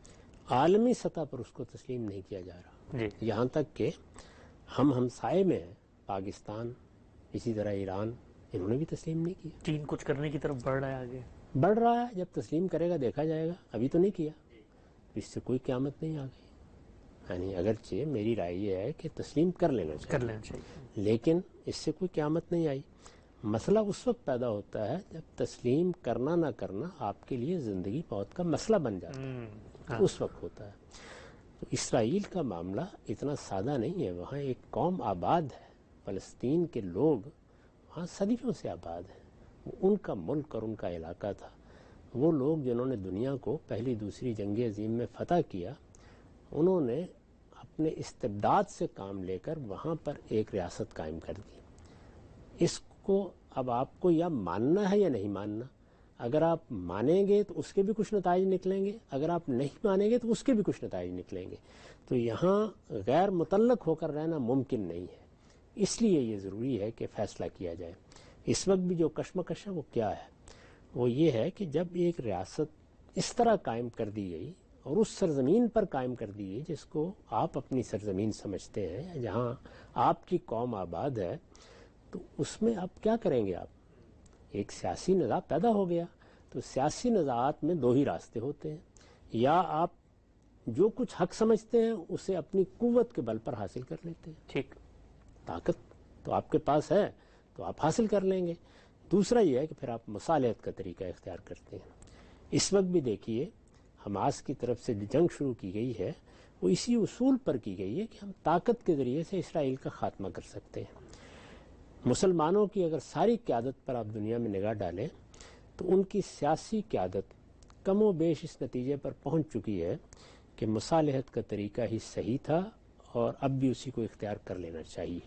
عالمی سطح پر اس کو تسلیم نہیں کیا جا رہا، جی یہاں تک کہ ہم ہمسائے میں ہیں، پاکستان، اسی طرح ایران، انہوں نے بھی تسلیم نہیں کیا۔ چین کچھ کرنے کی طرف بڑھ رہا ہے آگے، بڑھ رہا ہے، جب تسلیم کرے گا دیکھا جائے گا، ابھی تو نہیں کیا، اس سے کوئی قیامت نہیں آ گئی۔ یعنی اگرچہ میری رائے یہ ہے کہ تسلیم کر لینا چاہیے، کر لینا چاہیے، لیکن اس سے کوئی قیامت نہیں آئی۔ مسئلہ اس وقت پیدا ہوتا ہے جب تسلیم کرنا نہ کرنا آپ کے لیے زندگی موت کا مسئلہ بن جاتا ہے، تو اس وقت ہوتا ہے۔ تو اسرائیل کا معاملہ اتنا سادہ نہیں ہے، وہاں ایک قوم آباد ہے، فلسطین کے لوگ وہاں صدیوں سے آباد ہیں، وہ ان کا ملک اور ان کا علاقہ تھا۔ وہ لوگ جنہوں نے دنیا کو پہلی دوسری جنگ عظیم میں فتح کیا، انہوں نے اپنے استبداد سے کام لے کر وہاں پر ایک ریاست قائم کر دی۔ اس کو اب آپ کو یا ماننا ہے یا نہیں ماننا۔ اگر آپ مانیں گے تو اس کے بھی کچھ نتائج نکلیں گے، اگر آپ نہیں مانیں گے تو اس کے بھی کچھ نتائج نکلیں گے۔ تو یہاں غیر متعلق ہو کر رہنا ممکن نہیں ہے، اس لیے یہ ضروری ہے کہ فیصلہ کیا جائے۔ اس وقت بھی جو کشمکش ہے وہ کیا ہے؟ وہ یہ ہے کہ جب ایک ریاست اس طرح قائم کر دی گئی اور اس سرزمین پر قائم کر دی گئی جس کو آپ اپنی سرزمین سمجھتے ہیں، جہاں آپ کی قوم آباد ہے، تو اس میں آپ کیا کریں گے؟ آپ ایک سیاسی نزاع پیدا ہو گیا، تو سیاسی نزاعات میں دو ہی راستے ہوتے ہیں، یا آپ جو کچھ حق سمجھتے ہیں اسے اپنی قوت کے بل پر حاصل کر لیتے ہیں، ٹھیک، طاقت تو آپ کے پاس ہے تو آپ حاصل کر لیں گے۔ دوسرا یہ ہے کہ پھر آپ مصالحت کا طریقہ اختیار کرتے ہیں۔ اس وقت بھی دیکھیے حماس کی طرف سے جو جنگ شروع کی گئی ہے وہ اسی اصول پر کی گئی ہے کہ ہم طاقت کے ذریعے سے اسرائیل کا خاتمہ کر سکتے ہیں۔ مسلمانوں کی اگر ساری قیادت پر آپ دنیا میں نگاہ ڈالیں تو ان کی سیاسی قیادت کم و بیش اس نتیجے پر پہنچ چکی ہے کہ مصالحت کا طریقہ ہی صحیح تھا اور اب بھی اسی کو اختیار کر لینا چاہیے۔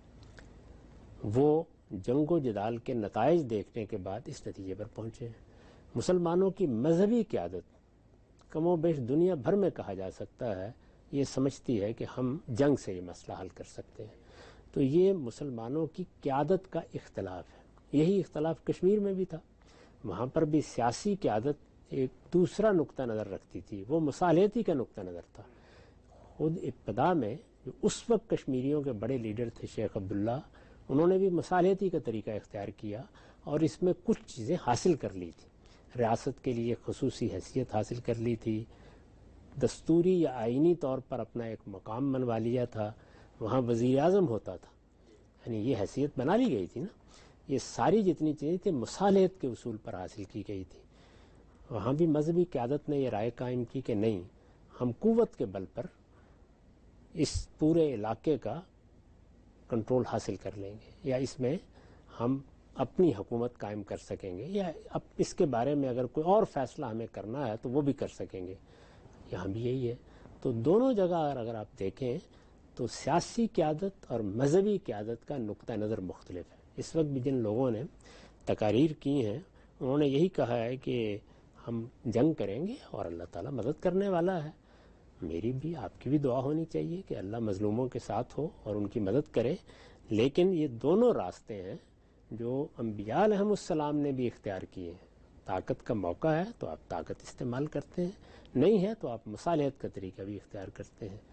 وہ جنگ و جدال کے نتائج دیکھنے کے بعد اس نتیجے پر پہنچے ہیں۔ مسلمانوں کی مذہبی قیادت کم و بیش دنیا بھر میں کہا جا سکتا ہے یہ سمجھتی ہے کہ ہم جنگ سے یہ مسئلہ حل کر سکتے ہیں۔ تو یہ مسلمانوں کی قیادت کا اختلاف ہے۔ یہی اختلاف کشمیر میں بھی تھا، وہاں پر بھی سیاسی قیادت ایک دوسرا نقطہ نظر رکھتی تھی، وہ مصالحتی کا نقطہ نظر تھا۔ خود ابتدا میں جو اس وقت کشمیریوں کے بڑے لیڈر تھے شیخ عبداللہ، انہوں نے بھی مصالحتی کا طریقہ اختیار کیا اور اس میں کچھ چیزیں حاصل کر لی تھی۔ ریاست کے لیے خصوصی حیثیت حاصل کر لی تھی، دستوری یا آئینی طور پر اپنا ایک مقام بنوا لیا تھا، وہاں وزیر اعظم ہوتا تھا، یعنی یہ حیثیت بنا لی گئی تھی نا۔ یہ ساری جتنی چیزیں تھیں مصالحت کے اصول پر حاصل کی گئی تھی۔ وہاں بھی مذہبی قیادت نے یہ رائے قائم کی کہ نہیں، ہم قوت کے بل پر اس پورے علاقے کا کنٹرول حاصل کر لیں گے، یا اس میں ہم اپنی حکومت قائم کر سکیں گے، یا اب اس کے بارے میں اگر کوئی اور فیصلہ ہمیں کرنا ہے تو وہ بھی کر سکیں گے۔ یہاں بھی یہی ہے۔ تو دونوں جگہ اگر آپ دیکھیں تو سیاسی قیادت اور مذہبی قیادت کا نقطہ نظر مختلف ہے۔ اس وقت بھی جن لوگوں نے تقاریر کی ہیں انہوں نے یہی کہا ہے کہ ہم جنگ کریں گے اور اللہ تعالیٰ مدد کرنے والا ہے۔ میری بھی آپ کی بھی دعا ہونی چاہیے کہ اللہ مظلوموں کے ساتھ ہو اور ان کی مدد کرے، لیکن یہ دونوں راستے ہیں جو انبیاء علیہم السلام نے بھی اختیار کیے ہیں۔ طاقت کا موقع ہے تو آپ طاقت استعمال کرتے ہیں، نہیں ہے تو آپ مصالحت کا طریقہ بھی اختیار کرتے ہیں۔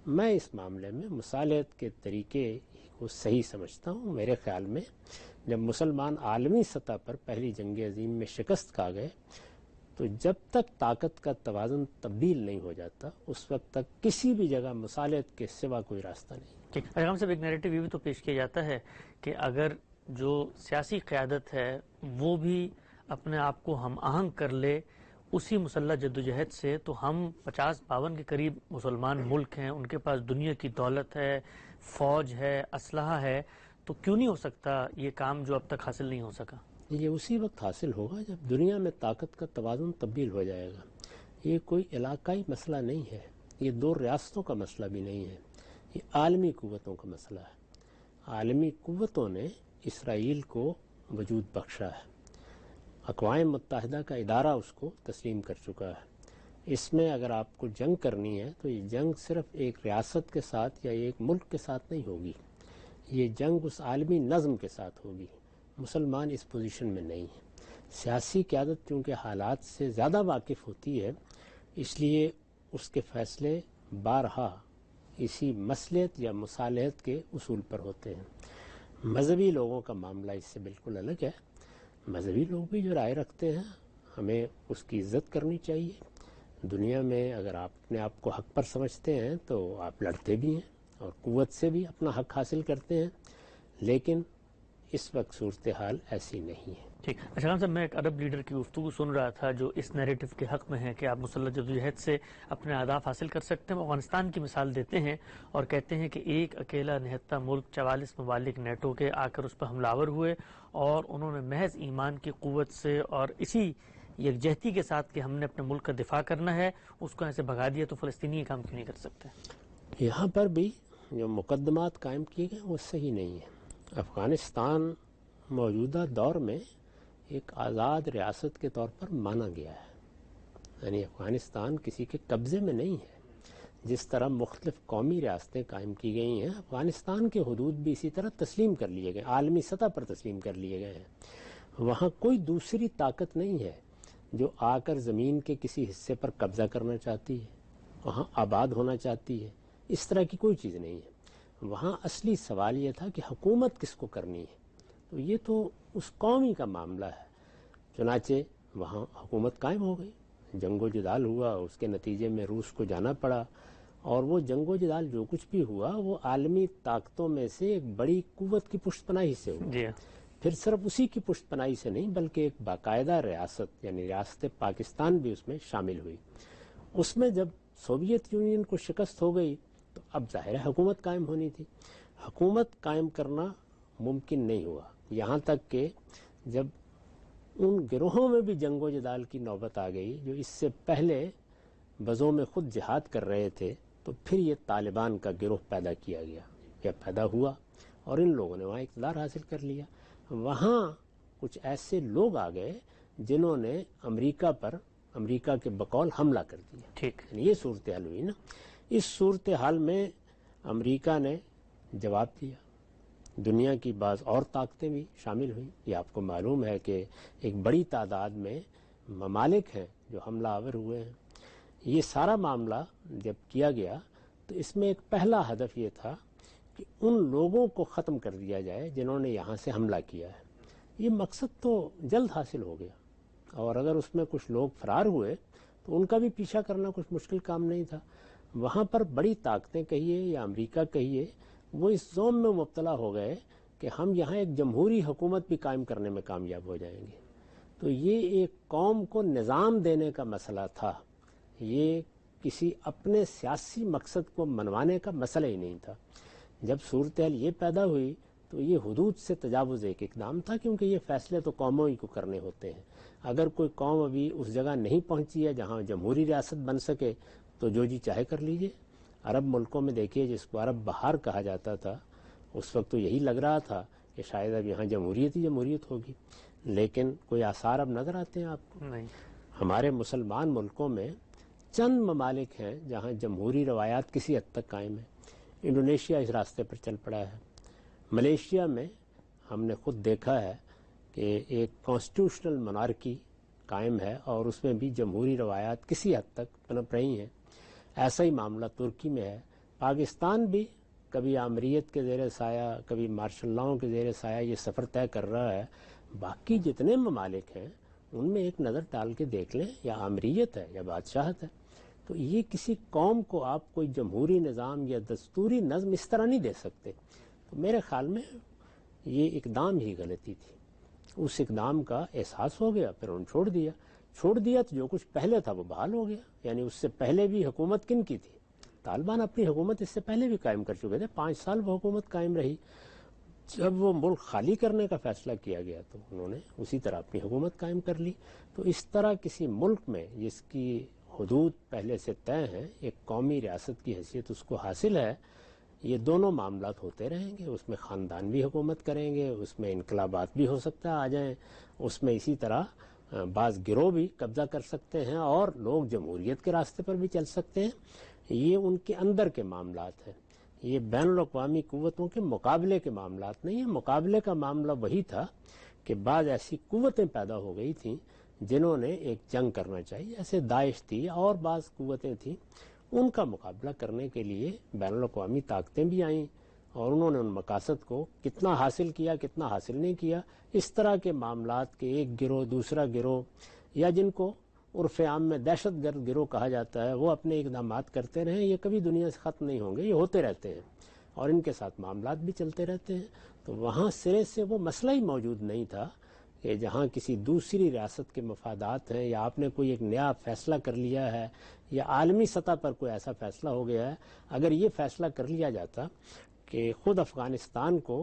میں اس معاملے میں مصالحت کے طریقے کو صحیح سمجھتا ہوں. میرے خیال میں جب مسلمان عالمی سطح پر پہلی جنگ عظیم میں شکست کھا گئے تو جب تک طاقت کا توازن تبدیل نہیں ہو جاتا اس وقت تک کسی بھی جگہ مصالحت کے سوا کوئی راستہ نہیں. اگر ہم صاحب ایک نیریٹو یہ بھی تو پیش کیا جاتا ہے کہ اگر جو سیاسی قیادت ہے وہ بھی اپنے آپ کو ہم آہنگ کر لے اسی مسلح جدوجہد سے تو ہم پچاس باون کے قریب مسلمان ملک ہیں, ان کے پاس دنیا کی دولت ہے, فوج ہے, اسلحہ ہے, تو کیوں نہیں ہو سکتا یہ کام جو اب تک حاصل نہیں ہو سکا؟ یہ اسی وقت حاصل ہوگا جب دنیا میں طاقت کا توازن تبدیل ہو جائے گا. یہ کوئی علاقائی مسئلہ نہیں ہے, یہ دو ریاستوں کا مسئلہ بھی نہیں ہے, یہ عالمی قوتوں کا مسئلہ ہے. عالمی قوتوں نے اسرائیل کو وجود بخشا ہے, اقوام متحدہ کا ادارہ اس کو تسلیم کر چکا ہے. اس میں اگر آپ کو جنگ کرنی ہے تو یہ جنگ صرف ایک ریاست کے ساتھ یا ایک ملک کے ساتھ نہیں ہوگی, یہ جنگ اس عالمی نظم کے ساتھ ہوگی. مسلمان اس پوزیشن میں نہیں ہے. سیاسی قیادت کیونکہ حالات سے زیادہ واقف ہوتی ہے اس لیے اس کے فیصلے بارہا اسی مصلحت یا مصالحت کے اصول پر ہوتے ہیں. مذہبی لوگوں کا معاملہ اس سے بالکل الگ ہے. مذہبی لوگ بھی جو رائے رکھتے ہیں ہمیں اس کی عزت کرنی چاہیے. دنیا میں اگر آپ اپنے آپ کو حق پر سمجھتے ہیں تو آپ لڑتے بھی ہیں اور قوت سے بھی اپنا حق حاصل کرتے ہیں, لیکن اس وقت صورتحال ایسی نہیں ہے. ٹھیک. اچھا صاحب, میں ایک عرب لیڈر کی گفتگو سن رہا تھا جو اس نیریٹو کے حق میں ہے کہ آپ مسلح جدوجہد سے اپنے اہداف حاصل کر سکتے ہیں. افغانستان کی مثال دیتے ہیں اور کہتے ہیں کہ ایک اکیلا نہتہ ملک چوالیس ممالک نیٹو کے آ کر اس پر حملہ آور ہوئے اور انہوں نے محض ایمان کی قوت سے اور اسی یکجہتی کے ساتھ کہ ہم نے اپنے ملک کا دفاع کرنا ہے اس کو ایسے بھگا دیا. تو فلسطینی یہ کام کیوں نہیں کر سکتے؟ یہاں پر بھی جو مقدمات قائم کیے گئے وہ صحیح نہیں ہے. افغانستان موجودہ دور میں ایک آزاد ریاست کے طور پر مانا گیا ہے, یعنی افغانستان کسی کے قبضے میں نہیں ہے. جس طرح مختلف قومی ریاستیں قائم کی گئی ہیں افغانستان کے حدود بھی اسی طرح تسلیم کر لیے گئے, عالمی سطح پر تسلیم کر لیے گئے ہیں. وہاں کوئی دوسری طاقت نہیں ہے جو آ کر زمین کے کسی حصے پر قبضہ کرنا چاہتی ہے, وہاں آباد ہونا چاہتی ہے. اس طرح کی کوئی چیز نہیں ہے. وہاں اصلی سوال یہ تھا کہ حکومت کس کو کرنی ہے, تو یہ تو اس قومی کا معاملہ ہے. چنانچہ وہاں حکومت قائم ہو گئی, جنگ و جدال ہوا, اس کے نتیجے میں روس کو جانا پڑا اور وہ جنگ و جدال جو کچھ بھی ہوا وہ عالمی طاقتوں میں سے ایک بڑی قوت کی پشت پناہی سے ہوا. جی. پھر صرف اسی کی پشت پناہی سے نہیں بلکہ ایک باقاعدہ ریاست یعنی ریاست پاکستان بھی اس میں شامل ہوئی. اس میں جب سوویت یونین کو شکست ہو گئی تو اب ظاہر ہے حکومت قائم ہونی تھی. حکومت قائم کرنا ممکن نہیں ہوا یہاں تک کہ جب ان گروہوں میں بھی جنگ و جدال کی نوبت آ گئی جو اس سے پہلے بزوں میں خود جہاد کر رہے تھے, تو پھر یہ طالبان کا گروہ پیدا کیا گیا یا پیدا ہوا اور ان لوگوں نے وہاں اقتدار حاصل کر لیا. وہاں کچھ ایسے لوگ آ گئے جنہوں نے امریکہ پر امریکہ کے بقول حملہ کر دیا. ٹھیک. یہ صورتحال ہوئی نا. اس صورتحال میں امریکہ نے جواب دیا, دنیا کی بعض اور طاقتیں بھی شامل ہوئیں. یہ آپ کو معلوم ہے کہ ایک بڑی تعداد میں ممالک ہیں جو حملہ آور ہوئے ہیں. یہ سارا معاملہ جب کیا گیا تو اس میں ایک پہلا ہدف یہ تھا کہ ان لوگوں کو ختم کر دیا جائے جنہوں نے یہاں سے حملہ کیا ہے. یہ مقصد تو جلد حاصل ہو گیا اور اگر اس میں کچھ لوگ فرار ہوئے تو ان کا بھی پیچھا کرنا کچھ مشکل کام نہیں تھا. وہاں پر بڑی طاقتیں کہیے یا امریکہ کہیے وہ اس زوم میں مبتلا ہو گئے کہ ہم یہاں ایک جمہوری حکومت بھی قائم کرنے میں کامیاب ہو جائیں گے. تو یہ ایک قوم کو نظام دینے کا مسئلہ تھا, یہ کسی اپنے سیاسی مقصد کو منوانے کا مسئلہ ہی نہیں تھا. جب صورتحال یہ پیدا ہوئی تو یہ حدود سے تجاوز ایک اقدام تھا, کیونکہ یہ فیصلے تو قوموں ہی کو کرنے ہوتے ہیں. اگر کوئی قوم ابھی اس جگہ نہیں پہنچی ہے جہاں جمہوری ریاست بن سکے تو جو جی چاہے کر لیجئے. عرب ملکوں میں دیکھیے جس کو عرب بہار کہا جاتا تھا اس وقت تو یہی لگ رہا تھا کہ شاید اب یہاں جمہوریت ہی جمہوریت ہوگی, لیکن کوئی آثار اب نظر آتے ہیں آپ کو؟ نہیں. ہمارے مسلمان ملکوں میں چند ممالک ہیں جہاں جمہوری روایات کسی حد تک قائم ہیں. انڈونیشیا اس راستے پر چل پڑا ہے. ملیشیا میں ہم نے خود دیکھا ہے کہ ایک کانسٹیٹیوشنل monarchy قائم ہے اور اس میں بھی جمہوری روایات کسی حد تک پنپ رہی ہیں. ایسا ہی معاملہ ترکی میں ہے. پاکستان بھی کبھی آمریت کے زیر سایہ کبھی مارشل لاؤں کے زیر سایہ یہ سفر طے کر رہا ہے. باقی جتنے ممالک ہیں ان میں ایک نظر ڈال کے دیکھ لیں, یا آمریت ہے یا بادشاہت ہے. تو یہ کسی قوم کو آپ کوئی جمہوری نظام یا دستوری نظم اس طرح نہیں دے سکتے. تو میرے خیال میں یہ اقدام ہی غلطی تھی. اس اقدام کا احساس ہو گیا, پھر انہوں نے چھوڑ دیا. چھوڑ دیا تو جو کچھ پہلے تھا وہ بحال ہو گیا. یعنی اس سے پہلے بھی حکومت کن کی تھی؟ طالبان اپنی حکومت اس سے پہلے بھی قائم کر چکے تھے. پانچ سال وہ حکومت قائم رہی. جب وہ ملک خالی کرنے کا فیصلہ کیا گیا تو انہوں نے اسی طرح اپنی حکومت قائم کر لی. تو اس طرح کسی ملک میں جس کی حدود پہلے سے طے ہیں, ایک قومی ریاست کی حیثیت اس کو حاصل ہے, یہ دونوں معاملات ہوتے رہیں گے. اس میں خاندان بھی حکومت کریں گے, اس میں انقلابات بھی ہو سکتا ہے آ جائیں, اس میں اسی طرح بعض گروہ بھی قبضہ کر سکتے ہیں, اور لوگ جمہوریت کے راستے پر بھی چل سکتے ہیں. یہ ان کے اندر کے معاملات ہیں. یہ بین الاقوامی قوتوں کے مقابلے کے معاملات نہیں ہیں. مقابلے کا معاملہ وہی تھا کہ بعض ایسی قوتیں پیدا ہو گئی تھیں جنہوں نے ایک جنگ کرنا چاہیے, ایسے داعش تھی اور بعض قوتیں تھیں. ان کا مقابلہ کرنے کے لیے بین الاقوامی طاقتیں بھی آئیں, اور انہوں نے ان مقاصد کو کتنا حاصل کیا کتنا حاصل نہیں کیا, اس طرح کے معاملات کے ایک گروہ دوسرا گروہ, یا جن کو عرف عام میں دہشت گرد گروہ کہا جاتا ہے, وہ اپنے اقدامات کرتے رہیں. یہ کبھی دنیا سے ختم نہیں ہوں گے, یہ ہوتے رہتے ہیں اور ان کے ساتھ معاملات بھی چلتے رہتے ہیں. تو وہاں سرے سے وہ مسئلہ ہی موجود نہیں تھا کہ جہاں کسی دوسری ریاست کے مفادات ہیں, یا آپ نے کوئی ایک نیا فیصلہ کر لیا ہے, یا عالمی سطح پر کوئی ایسا فیصلہ ہو گیا ہے. اگر یہ فیصلہ کر لیا جاتا کہ خود افغانستان کو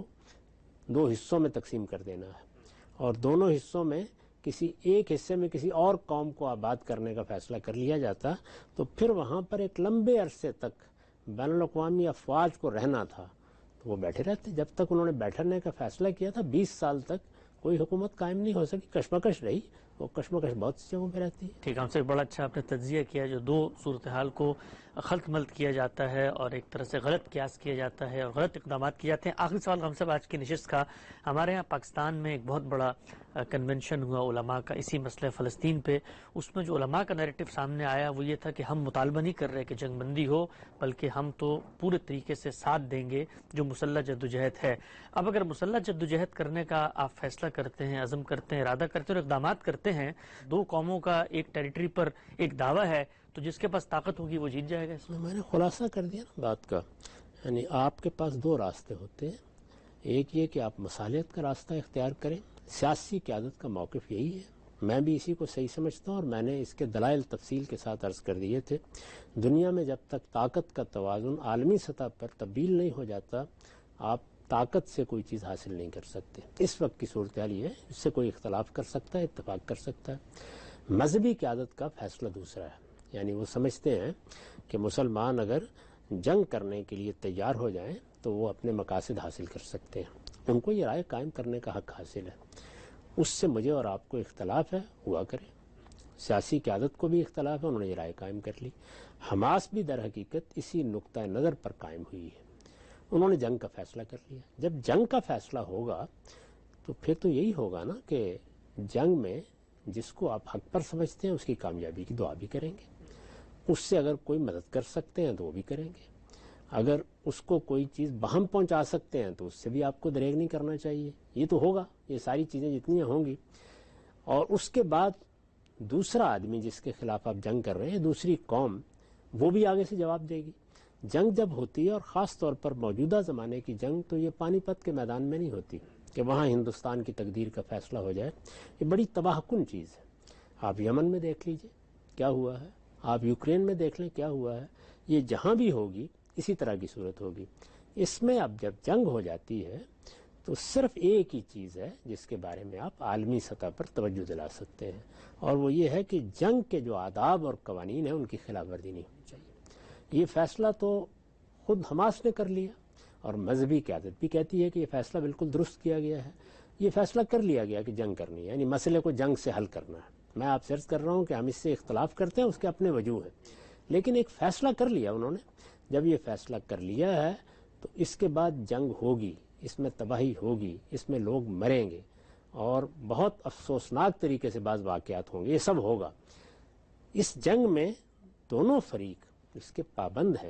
دو حصوں میں تقسیم کر دینا ہے, اور دونوں حصوں میں کسی ایک حصے میں کسی اور قوم کو آباد کرنے کا فیصلہ کر لیا جاتا, تو پھر وہاں پر ایک لمبے عرصے تک بین الاقوامی افواج کو رہنا تھا. تو وہ بیٹھے رہتے. جب تک انہوں نے بیٹھنے کا فیصلہ کیا تھا, بیس سال تک کوئی حکومت قائم نہیں ہو سکی. کشمکش رہی, وہ کشمکش بہت سی جگہوں پہ رہتی ہے. ٹھیک ہے, ہم سے بڑا اچھا آپ نے تجزیہ کیا. جو دو صورتحال کو خلط ملط کیا جاتا ہے اور ایک طرح سے غلط قیاس کیا جاتا ہے اور غلط اقدامات کیے جاتے ہیں. آخری سوال ہم سب آج کی نشست کا, ہمارے یہاں پاکستان میں ایک بہت بڑا کنونشن ہوا علماء کا اسی مسئلہ فلسطین پہ. اس میں جو علماء کا نیریٹو سامنے آیا وہ یہ تھا کہ ہم مطالبہ نہیں کر رہے کہ جنگ بندی ہو, بلکہ ہم تو پورے طریقے سے ساتھ دیں گے جو مسلح جدوجہد ہے. اب اگر مسلح جدوجہد کرنے کا آپ فیصلہ کرتے ہیں, عزم کرتے ہیں, ارادہ کرتے ہیں اور اقدامات کرتے ہیں, دو قوموں کا ایک ٹیریٹری پر ایک دعویٰ ہے, تو جس کے پاس طاقت ہوگی وہ جیت جائے گا. اس میں میں نے خلاصہ کر دیا نا بات کا. یعنی آپ کے پاس دو راستے ہوتے ہیں. ایک یہ کہ آپ مصالحت کا راستہ اختیار کریں. سیاسی قیادت کا موقف یہی ہے. میں بھی اسی کو صحیح سمجھتا ہوں, اور میں نے اس کے دلائل تفصیل کے ساتھ عرض کر دیے تھے. دنیا میں جب تک طاقت کا توازن عالمی سطح پر تبدیل نہیں ہو جاتا, آپ طاقت سے کوئی چیز حاصل نہیں کر سکتے. اس وقت کی صورتحال یہ ہے, اس سے کوئی اختلاف کر سکتا ہے, اتفاق کر سکتا ہے. مذہبی قیادت کا فیصلہ دوسرا ہے. یعنی وہ سمجھتے ہیں کہ مسلمان اگر جنگ کرنے کے لیے تیار ہو جائیں تو وہ اپنے مقاصد حاصل کر سکتے ہیں. ان کو یہ رائے قائم کرنے کا حق حاصل ہے. اس سے مجھے اور آپ کو اختلاف ہے, ہوا کرے. سیاسی قیادت کو بھی اختلاف ہے, انہوں نے یہ رائے قائم کر لی. حماس بھی در حقیقت اسی نقطۂ نظر پر قائم ہوئی ہے. انہوں نے جنگ کا فیصلہ کر لیا. جب جنگ کا فیصلہ ہوگا تو پھر تو یہی ہوگا نا کہ جنگ میں جس کو آپ حق پر سمجھتے ہیں اس کی کامیابی کی دعا بھی کریں گے. اس سے اگر کوئی مدد کر سکتے ہیں تو وہ بھی کریں گے. اگر اس کو کوئی چیز بہم پہنچا سکتے ہیں تو اس سے بھی آپ کو دریغ نہیں کرنا چاہیے. یہ تو ہوگا, یہ ساری چیزیں جتنی ہوں گی. اور اس کے بعد دوسرا آدمی جس کے خلاف آپ جنگ کر رہے ہیں, دوسری قوم, وہ بھی آگے سے جواب دے گی. جنگ جب ہوتی ہے, اور خاص طور پر موجودہ زمانے کی جنگ, تو یہ پانی پت کے میدان میں نہیں ہوتی کہ وہاں ہندوستان کی تقدیر کا فیصلہ ہو جائے. یہ بڑی تباہ کن چیز ہے. آپ یمن میں دیکھ لیجئے کیا ہوا ہے, آپ یوکرین میں دیکھ لیں کیا ہوا ہے. یہ جہاں بھی ہوگی اسی طرح کی صورت ہوگی. اس میں اب جب جنگ ہو جاتی ہے تو صرف ایک ہی چیز ہے جس کے بارے میں آپ عالمی سطح پر توجہ دلا سکتے ہیں, اور وہ یہ ہے کہ جنگ کے جو آداب اور قوانین ہیں ان کی خلاف ورزی نہیں ہونی چاہیے. یہ فیصلہ تو خود حماس نے کر لیا, اور مذہبی قیادت بھی کہتی ہے کہ یہ فیصلہ بالکل درست کیا گیا ہے. یہ فیصلہ کر لیا گیا کہ جنگ کرنی ہے, یعنی مسئلے کو جنگ سے حل کرنا ہے. میں آپ سے عرض کر رہا ہوں کہ ہم اس سے اختلاف کرتے ہیں, اس کے اپنے وجوہ ہیں, لیکن ایک فیصلہ کر لیا انہوں نے. جب یہ فیصلہ کر لیا ہے تو اس کے بعد جنگ ہوگی, اس میں تباہی ہوگی, اس میں لوگ مریں گے, اور بہت افسوسناک طریقے سے بعض واقعات ہوں گے. یہ سب ہوگا. اس جنگ میں دونوں فریق اس کے پابند ہیں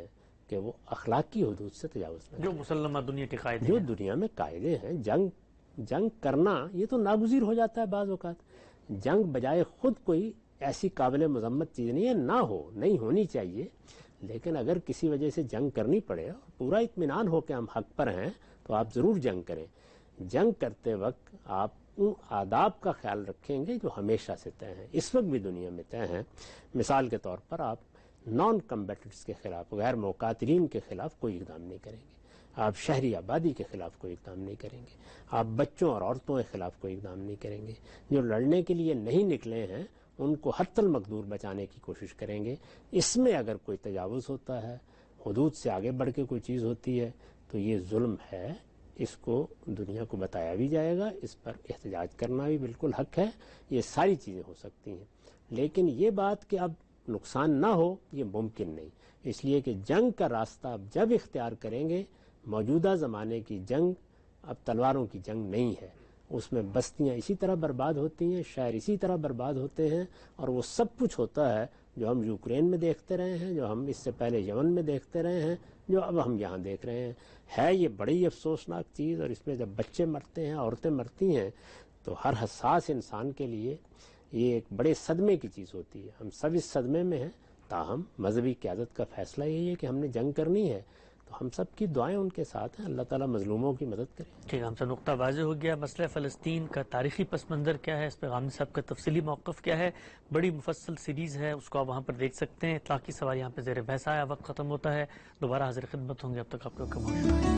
کہ وہ اخلاق کی حدود سے تجاوز نہ جو مسلمہ دنیا کے قاعدے جو ہیں۔ دنیا میں قاعدے ہیں۔ جنگ جنگ کرنا یہ تو ناگزیر ہو جاتا ہے بعض اوقات۔ جنگ بجائے خود کوئی ایسی قابل مذمت چیز نہیں ہے، نہ ہو، نہیں ہونی چاہیے، لیکن اگر کسی وجہ سے جنگ کرنی پڑے اور پورا اطمینان ہو کہ ہم حق پر ہیں تو آپ ضرور جنگ کریں۔ جنگ کرتے وقت آپ ان آداب کا خیال رکھیں گے جو ہمیشہ سے طے ہیں، اس وقت بھی دنیا میں طے ہیں۔ مثال کے طور پر آپ نان کمبیٹنٹس کے خلاف، غیر مقاتلین کے خلاف کوئی اقدام نہیں کریں گے، آپ شہری آبادی کے خلاف کوئی اقدام نہیں کریں گے، آپ بچوں اور عورتوں کے خلاف کوئی اقدام نہیں کریں گے، جو لڑنے کے لیے نہیں نکلے ہیں ان کو حتی المقدور بچانے کی کوشش کریں گے۔ اس میں اگر کوئی تجاوز ہوتا ہے، حدود سے آگے بڑھ کے کوئی چیز ہوتی ہے تو یہ ظلم ہے، اس کو دنیا کو بتایا بھی جائے گا، اس پر احتجاج کرنا بھی بالکل حق ہے، یہ ساری چیزیں ہو سکتی ہیں۔ لیکن یہ بات کہ اب نقصان نہ ہو یہ ممکن نہیں، اس لیے کہ جنگ کا راستہ اب جب اختیار کریں گے، موجودہ زمانے کی جنگ اب تلواروں کی جنگ نہیں ہے، اس میں بستیاں اسی طرح برباد ہوتی ہیں، شہر اسی طرح برباد ہوتے ہیں، اور وہ سب کچھ ہوتا ہے جو ہم یوکرین میں دیکھتے رہے ہیں، جو ہم اس سے پہلے یمن میں دیکھتے رہے ہیں، جو اب ہم یہاں دیکھ رہے ہیں۔ ہے یہ بڑی افسوسناک چیز، اور اس میں جب بچے مرتے ہیں، عورتیں مرتی ہیں، تو ہر حساس انسان کے لیے یہ ایک بڑے صدمے کی چیز ہوتی ہے۔ ہم سب اس صدمے میں ہیں، تاہم مذہبی قیادت کا فیصلہ یہی ہے کہ ہم نے جنگ کرنی ہے، تو ہم سب کی دعائیں ان کے ساتھ ہیں، اللہ تعالیٰ مظلوموں کی مدد کرے۔ ٹھیک ہے، ہم سے نقطہ واضح ہو گیا۔ مسئلہ فلسطین کا تاریخی پس منظر کیا ہے، اس پہ غامدی صاحب کا تفصیلی موقف کیا ہے، بڑی مفصل سیریز ہے، اس کو آپ وہاں پر دیکھ سکتے ہیں۔ اطلاقی سوال یہاں پہ زیر بحث آیا، وقت ختم ہوتا ہے، دوبارہ حاضر خدمت ہوں گے، اب تک آپ کو